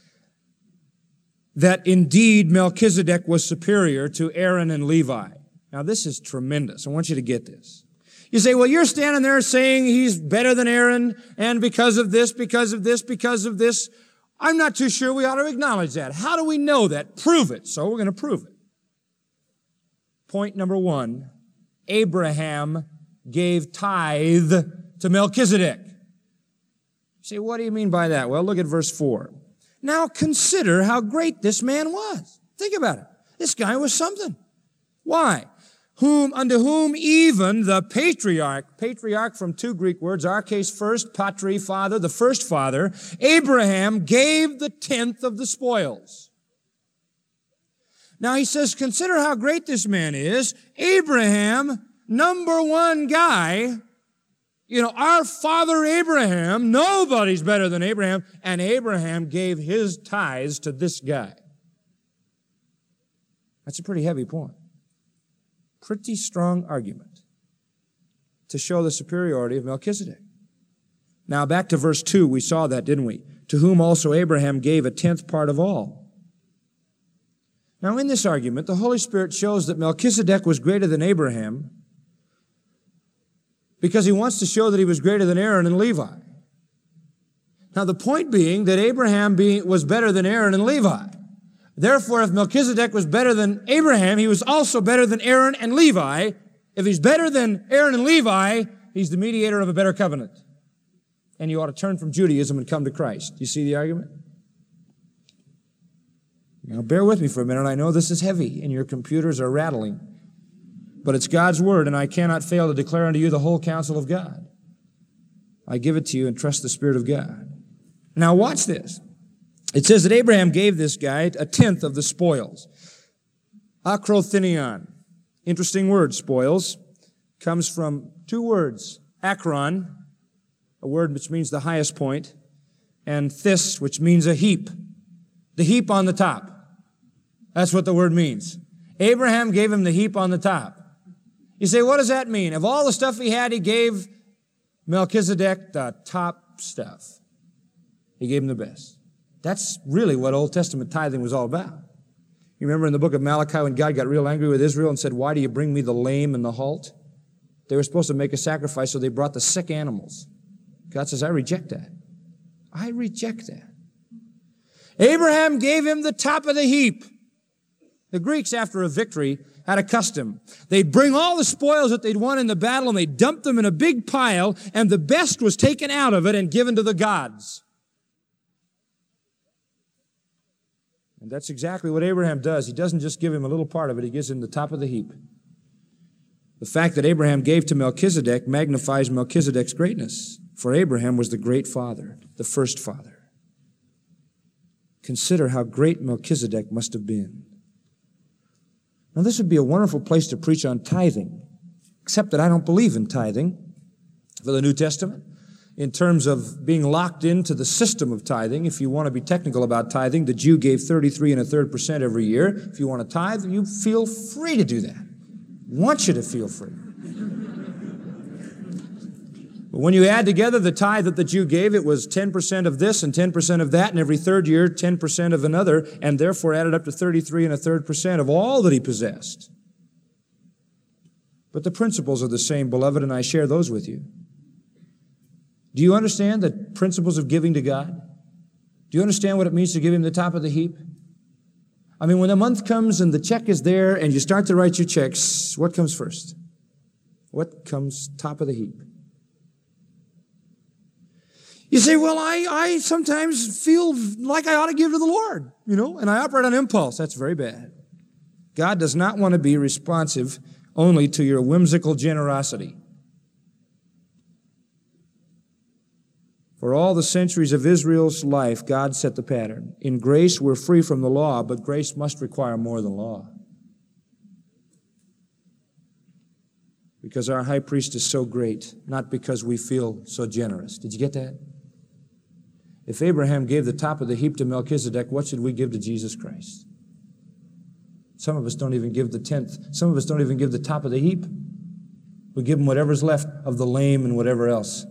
Speaker 2: that indeed Melchizedek was superior to Aaron and Levi. Now this is tremendous. I want you to get this. You say, well, you're standing there saying he's better than Aaron, and because of this, because of this, because of this. I'm not too sure we ought to acknowledge that. How do we know that? Prove it. So we're going to prove it. Point number 1, Abraham gave tithe to Melchizedek. You say, what do you mean by that? Well, look at verse 4. Now consider how great this man was. Think about it. This guy was something. Why? Unto whom even the patriarch from 2 Greek words, arches first, patri, father, the first father, Abraham gave the 10th of the spoils. Now he says, consider how great this man is. Abraham, number 1 guy, our father Abraham, nobody's better than Abraham, and Abraham gave his tithes to this guy. That's a pretty heavy point. Pretty strong argument to show the superiority of Melchizedek. Now back to verse 2, we saw that, didn't we? To whom also Abraham gave a 10th part of all. Now in this argument, the Holy Spirit shows that Melchizedek was greater than Abraham because he wants to show that he was greater than Aaron and Levi. Now the point being that Abraham was better than Aaron and Levi. Therefore, if Melchizedek was better than Abraham, he was also better than Aaron and Levi. If he's better than Aaron and Levi, he's the mediator of a better covenant. And you ought to turn from Judaism and come to Christ. You see the argument? Now bear with me for a minute. I know this is heavy and your computers are rattling. But it's God's word, and I cannot fail to declare unto you the whole counsel of God. I give it to you and trust the Spirit of God. Now watch this. It says that Abraham gave this guy a 10th of the spoils. Akrothinion. Interesting word, spoils. Comes from 2 words. Akron, a word which means the highest point, and thys, which means a heap. The heap on the top. That's what the word means. Abraham gave him the heap on the top. You say, what does that mean? Of all the stuff he had, he gave Melchizedek the top stuff. He gave him the best. That's really what Old Testament tithing was all about. You remember in the book of Malachi when God got real angry with Israel and said, why do you bring me the lame and the halt? They were supposed to make a sacrifice, so they brought the sick animals. God says, I reject that. I reject that. Abraham gave him the top of the heap. The Greeks, after a victory, had a custom. They'd bring all the spoils that they'd won in the battle and they'd dump them in a big pile, and the best was taken out of it and given to the gods. And that's exactly what Abraham does. He doesn't just give him a little part of it, he gives him the top of the heap. The fact that Abraham gave to Melchizedek magnifies Melchizedek's greatness, for Abraham was the great father, the first father. Consider how great Melchizedek must have been. Now this would be a wonderful place to preach on tithing, except that I don't believe in tithing for the New Testament. In terms of being locked into the system of tithing, if you want to be technical about tithing, the Jew gave 33 1/3% every year. If you want to tithe, you feel free to do that. I want you to feel free. But when you add together the tithe that the Jew gave, it was 10% of this and 10% of that, and every third year 10% of another, and therefore added up to 33.33% of all that he possessed. But the principles are the same, beloved, and I share those with you. Do you understand the principles of giving to God? Do you understand what it means to give Him the top of the heap? I mean, when the month comes and the check is there and you start to write your checks, what comes first? What comes top of the heap? You say, well, I sometimes feel like I ought to give to the Lord, and I operate on impulse. That's very bad. God does not want to be responsive only to your whimsical generosity. For all the centuries of Israel's life, God set the pattern. In grace, we're free from the law, but grace must require more than law. Because our high priest is so great, not because we feel so generous. Did you get that? If Abraham gave the top of the heap to Melchizedek, what should we give to Jesus Christ? Some of us don't even give the tenth. Some of us don't even give the top of the heap. We give Him whatever's left of the lame and whatever else.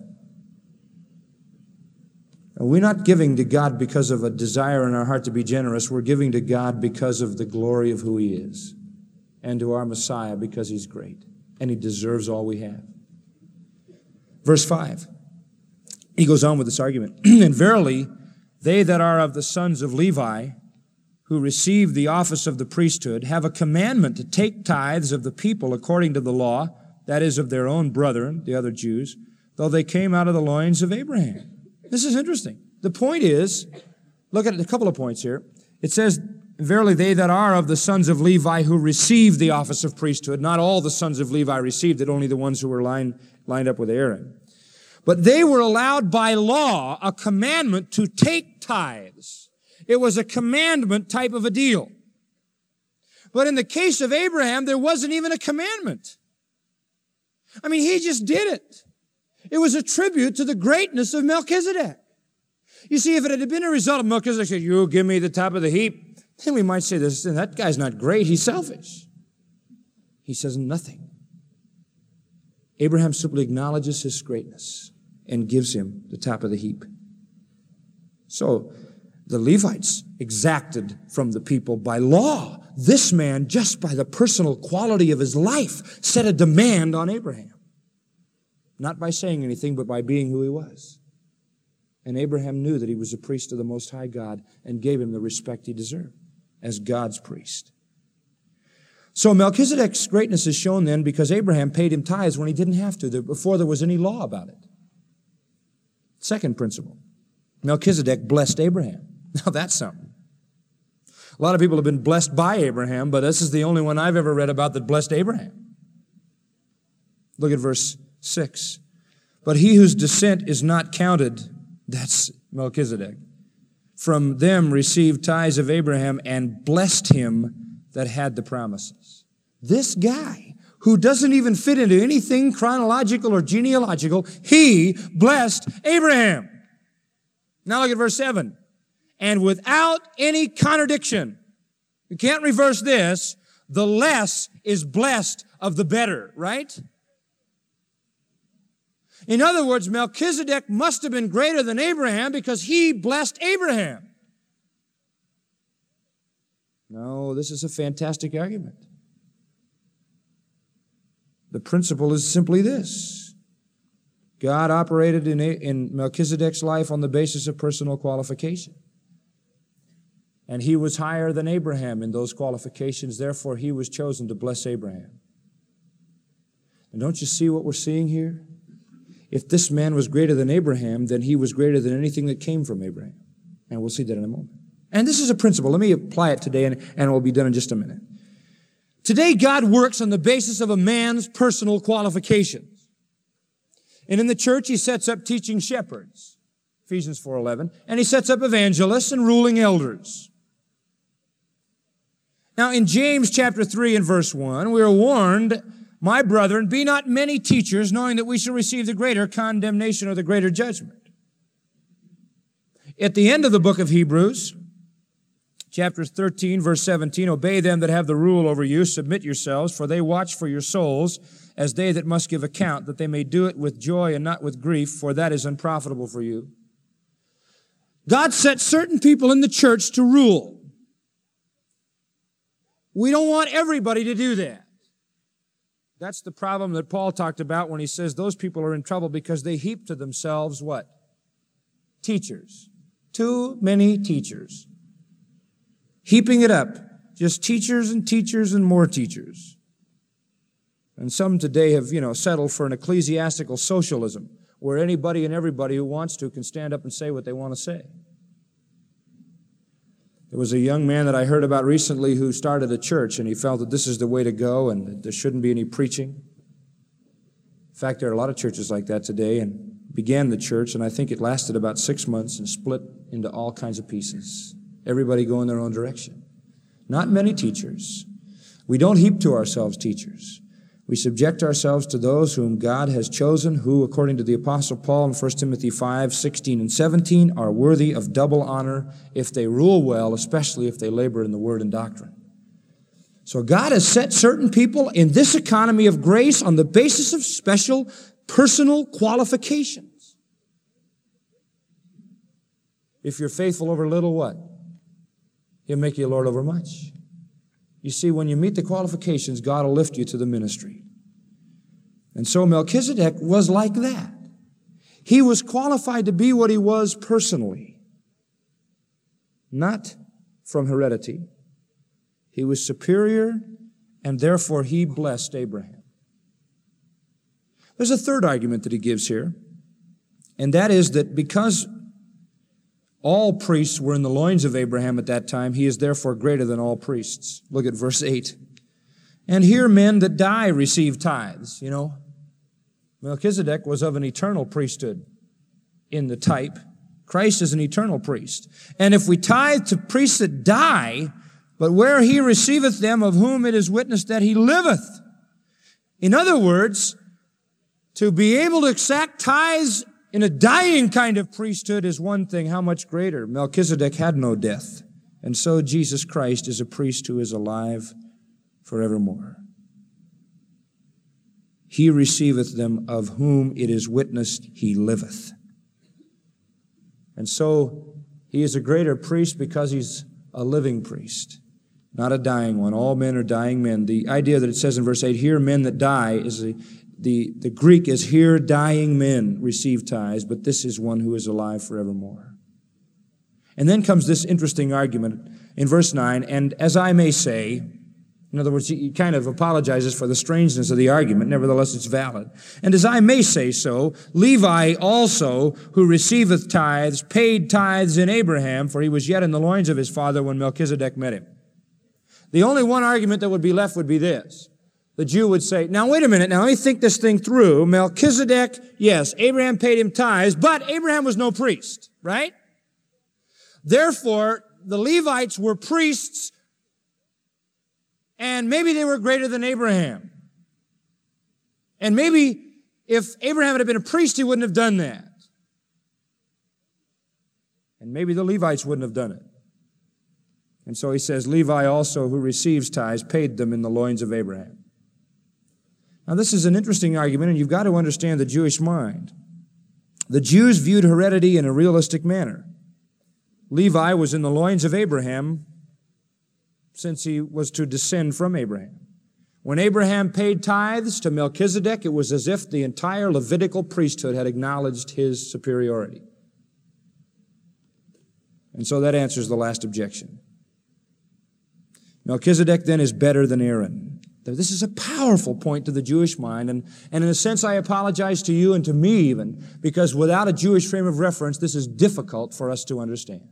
Speaker 2: And we're not giving to God because of a desire in our heart to be generous. We're giving to God because of the glory of who He is, and to our Messiah because He's great, and He deserves all we have. Verse 5, he goes on with this argument. And verily, they that are of the sons of Levi, who receive the office of the priesthood, have a commandment to take tithes of the people according to the law, that is, of their own brethren, the other Jews, though they came out of the loins of Abraham. This is interesting. The point is, look at a couple of points here. It says, verily they that are of the sons of Levi who receive the office of priesthood. Not all the sons of Levi received it, only the ones who were lined up with Aaron. But they were allowed by law a commandment to take tithes. It was a commandment type of a deal. But in the case of Abraham, there wasn't even a commandment. I mean, he just did it. It was a tribute to the greatness of Melchizedek. You see, if it had been a result of Melchizedek said, you give me the top of the heap, then we might say this, that guy's not great, he's selfish. He says nothing. Abraham simply acknowledges his greatness and gives him the top of the heap. So the Levites exacted from the people by law. This man, just by the personal quality of his life, set a demand on Abraham. Not by saying anything, but by being who he was. And Abraham knew that he was a priest of the Most High God and gave him the respect he deserved as God's priest. So Melchizedek's greatness is shown then because Abraham paid him tithes when he didn't have to, before there was any law about it. Second principle, Melchizedek blessed Abraham. Now that's something. A lot of people have been blessed by Abraham, but this is the only one I've ever read about that blessed Abraham. Look at verse 6. But he whose descent is not counted, that's Melchizedek, from them received tithes of Abraham and blessed him that had the promises. This guy, who doesn't even fit into anything chronological or genealogical, he blessed Abraham. Now look at verse 7. And without any contradiction, you can't reverse this, the less is blessed of the better, right? In other words, Melchizedek must have been greater than Abraham because he blessed Abraham. No, this is a fantastic argument. The principle is simply this. God operated in Melchizedek's life on the basis of personal qualification. And he was higher than Abraham in those qualifications. Therefore, he was chosen to bless Abraham. And don't you see what we're seeing here? If this man was greater than Abraham, then he was greater than anything that came from Abraham. And we'll see that in a moment. And this is a principle. Let me apply it today, and we'll be done in just a minute. Today, God works on the basis of a man's personal qualifications. And in the church, he sets up teaching shepherds, Ephesians 4:11, and he sets up evangelists and ruling elders. Now, in James chapter 3 and verse 1, we are warned, my brethren, be not many teachers, knowing that we shall receive the greater condemnation or the greater judgment. At the end of the book of Hebrews, chapter 13, verse 17, obey them that have the rule over you, submit yourselves, for they watch for your souls, as they that must give account, that they may do it with joy and not with grief, for that is unprofitable for you. God set certain people in the church to rule. We don't want everybody to do that. That's the problem that Paul talked about when he says those people are in trouble because they heap to themselves what? Teachers. Too many teachers. Heaping it up. Just teachers and teachers and more teachers. And some today have, settled for an ecclesiastical socialism where anybody and everybody who wants to can stand up and say what they want to say. There was a young man that I heard about recently who started a church, and he felt that this is the way to go and that there shouldn't be any preaching. In fact, there are a lot of churches like that today, and began the church, and I think it lasted about 6 months and split into all kinds of pieces. Everybody going their own direction. Not many teachers. We don't heap to ourselves teachers. We subject ourselves to those whom God has chosen, who, according to the Apostle Paul in 1 Timothy 5:16 and 17, are worthy of double honor if they rule well, especially if they labor in the word and doctrine. So God has set certain people in this economy of grace on the basis of special personal qualifications. If you're faithful over little, what? He'll make you Lord over much. You see, when you meet the qualifications, God will lift you to the ministry. And so Melchizedek was like that. He was qualified to be what he was personally, not from heredity. He was superior, and therefore he blessed Abraham. There's a third argument that he gives here, and that is that because all priests were in the loins of Abraham at that time, he is therefore greater than all priests. Look at verse 8. And here men that die receive tithes. Melchizedek was of an eternal priesthood in the type. Christ is an eternal priest. And if we tithe to priests that die, but where he receiveth them of whom it is witnessed that he liveth. In other words, to be able to exact tithes in a dying kind of priesthood is one thing. How much greater? Melchizedek had no death. And so Jesus Christ is a priest who is alive forevermore. He receiveth them of whom it is witnessed he liveth. And so he is a greater priest because he's a living priest, not a dying one. All men are dying men. The idea that it says in verse 8, here men that die, is the Greek is here dying men receive tithes, but this is one who is alive forevermore. And then comes this interesting argument in verse 9, and as I may say, in other words, he kind of apologizes for the strangeness of the argument. Nevertheless, it's valid. And as I may say so, Levi also, who receiveth tithes, paid tithes in Abraham, for he was yet in the loins of his father when Melchizedek met him. The only one argument that would be left would be this. The Jew would say, now wait a minute, now let me think this thing through. Melchizedek, yes, Abraham paid him tithes, but Abraham was no priest, right? Therefore, the Levites were priests, and maybe they were greater than Abraham. And maybe if Abraham had been a priest, he wouldn't have done that. And maybe the Levites wouldn't have done it. And so he says, Levi also, who receives tithes, paid them in the loins of Abraham. Now, this is an interesting argument, and you've got to understand the Jewish mind. The Jews viewed heredity in a realistic manner. Levi was in the loins of Abraham since he was to descend from Abraham. When Abraham paid tithes to Melchizedek, it was as if the entire Levitical priesthood had acknowledged his superiority. And so that answers the last objection. Melchizedek then is better than Aaron. This is a powerful point to the Jewish mind, and in a sense I apologize to you and to me even, because without a Jewish frame of reference, this is difficult for us to understand.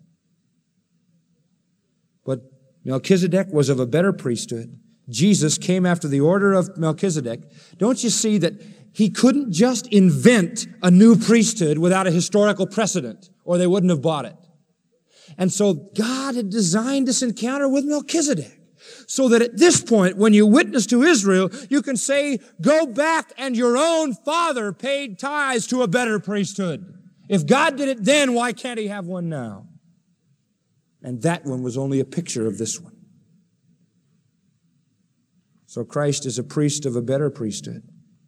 Speaker 2: But Melchizedek was of a better priesthood. Jesus came after the order of Melchizedek. Don't you see that he couldn't just invent a new priesthood without a historical precedent, or they wouldn't have bought it. And so God had designed this encounter with Melchizedek, so that at this point, when you witness to Israel, you can say, go back and your own father paid tithes to a better priesthood. If God did it then, why can't he have one now? And that one was only a picture of this one. So Christ is a priest of a better priesthood.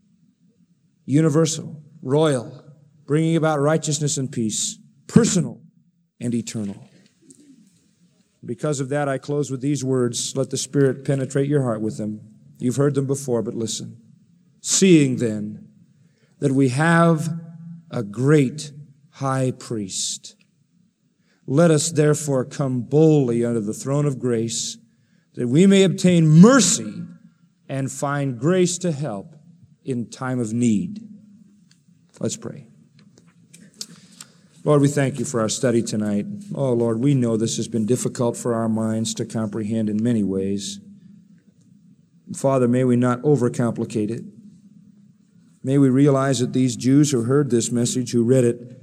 Speaker 2: universal, royal, bringing about righteousness and peace, personal and eternal. Because of that, I close with these words. Let the Spirit penetrate your heart with them. You've heard them before, but listen. Seeing then that we have a great high priest, let us therefore come boldly under the throne of grace, that we may obtain mercy and find grace to help in time of need. Let's pray. Lord, we thank you for our study tonight. Oh, Lord, we know this has been difficult for our minds to comprehend in many ways. Father, may we not overcomplicate it. May we realize that these Jews who heard this message, who read it,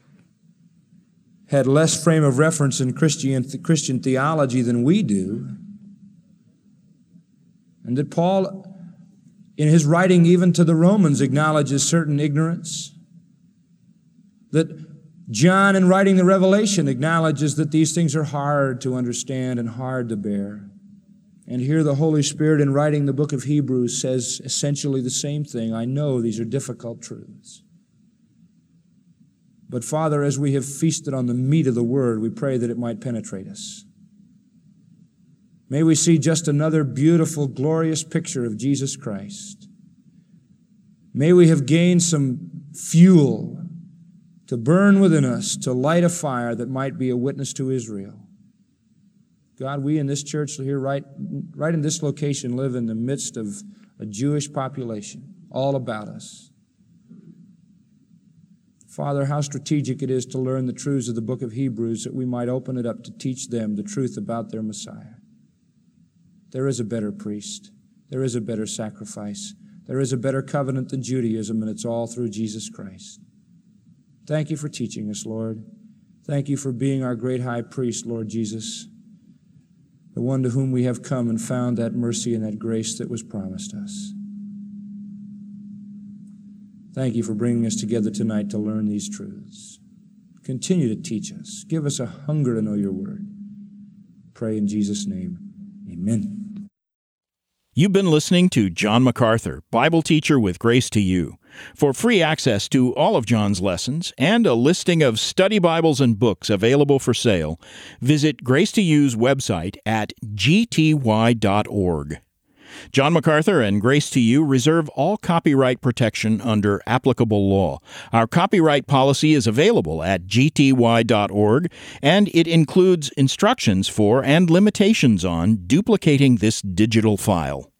Speaker 2: had less frame of reference in Christian theology than we do. And that Paul, in his writing even to the Romans, acknowledges certain ignorance. That John, in writing the Revelation, acknowledges that these things are hard to understand and hard to bear. And here the Holy Spirit, in writing the book of Hebrews, says essentially the same thing. I know these are difficult truths. But Father, as we have feasted on the meat of the Word, we pray that it might penetrate us. May we see just another beautiful, glorious picture of Jesus Christ. May we have gained some fuel to burn within us, to light a fire that might be a witness to Israel. God, we in this church here, right in this location, live in the midst of a Jewish population, all about us. Father, how strategic it is to learn the truths of the book of Hebrews, that we might open it up to teach them the truth about their Messiah. There is a better priest. There is a better sacrifice. There is a better covenant than Judaism, and it's all through Jesus Christ. Thank you for teaching us, Lord. Thank you for being our great high priest, Lord Jesus, the one to whom we have come and found that mercy and that grace that was promised us. Thank you for bringing us together tonight to learn these truths. Continue to teach us. Give us a hunger to know your word. Pray in Jesus' name. Amen.
Speaker 1: You've been listening to John MacArthur, Bible teacher with Grace to You. For free access to all of John's lessons and a listing of study Bibles and books available for sale, visit Grace to You's website at gty.org. John MacArthur and Grace to You reserve all copyright protection under applicable law. Our copyright policy is available at gty.org, and it includes instructions for and limitations on duplicating this digital file.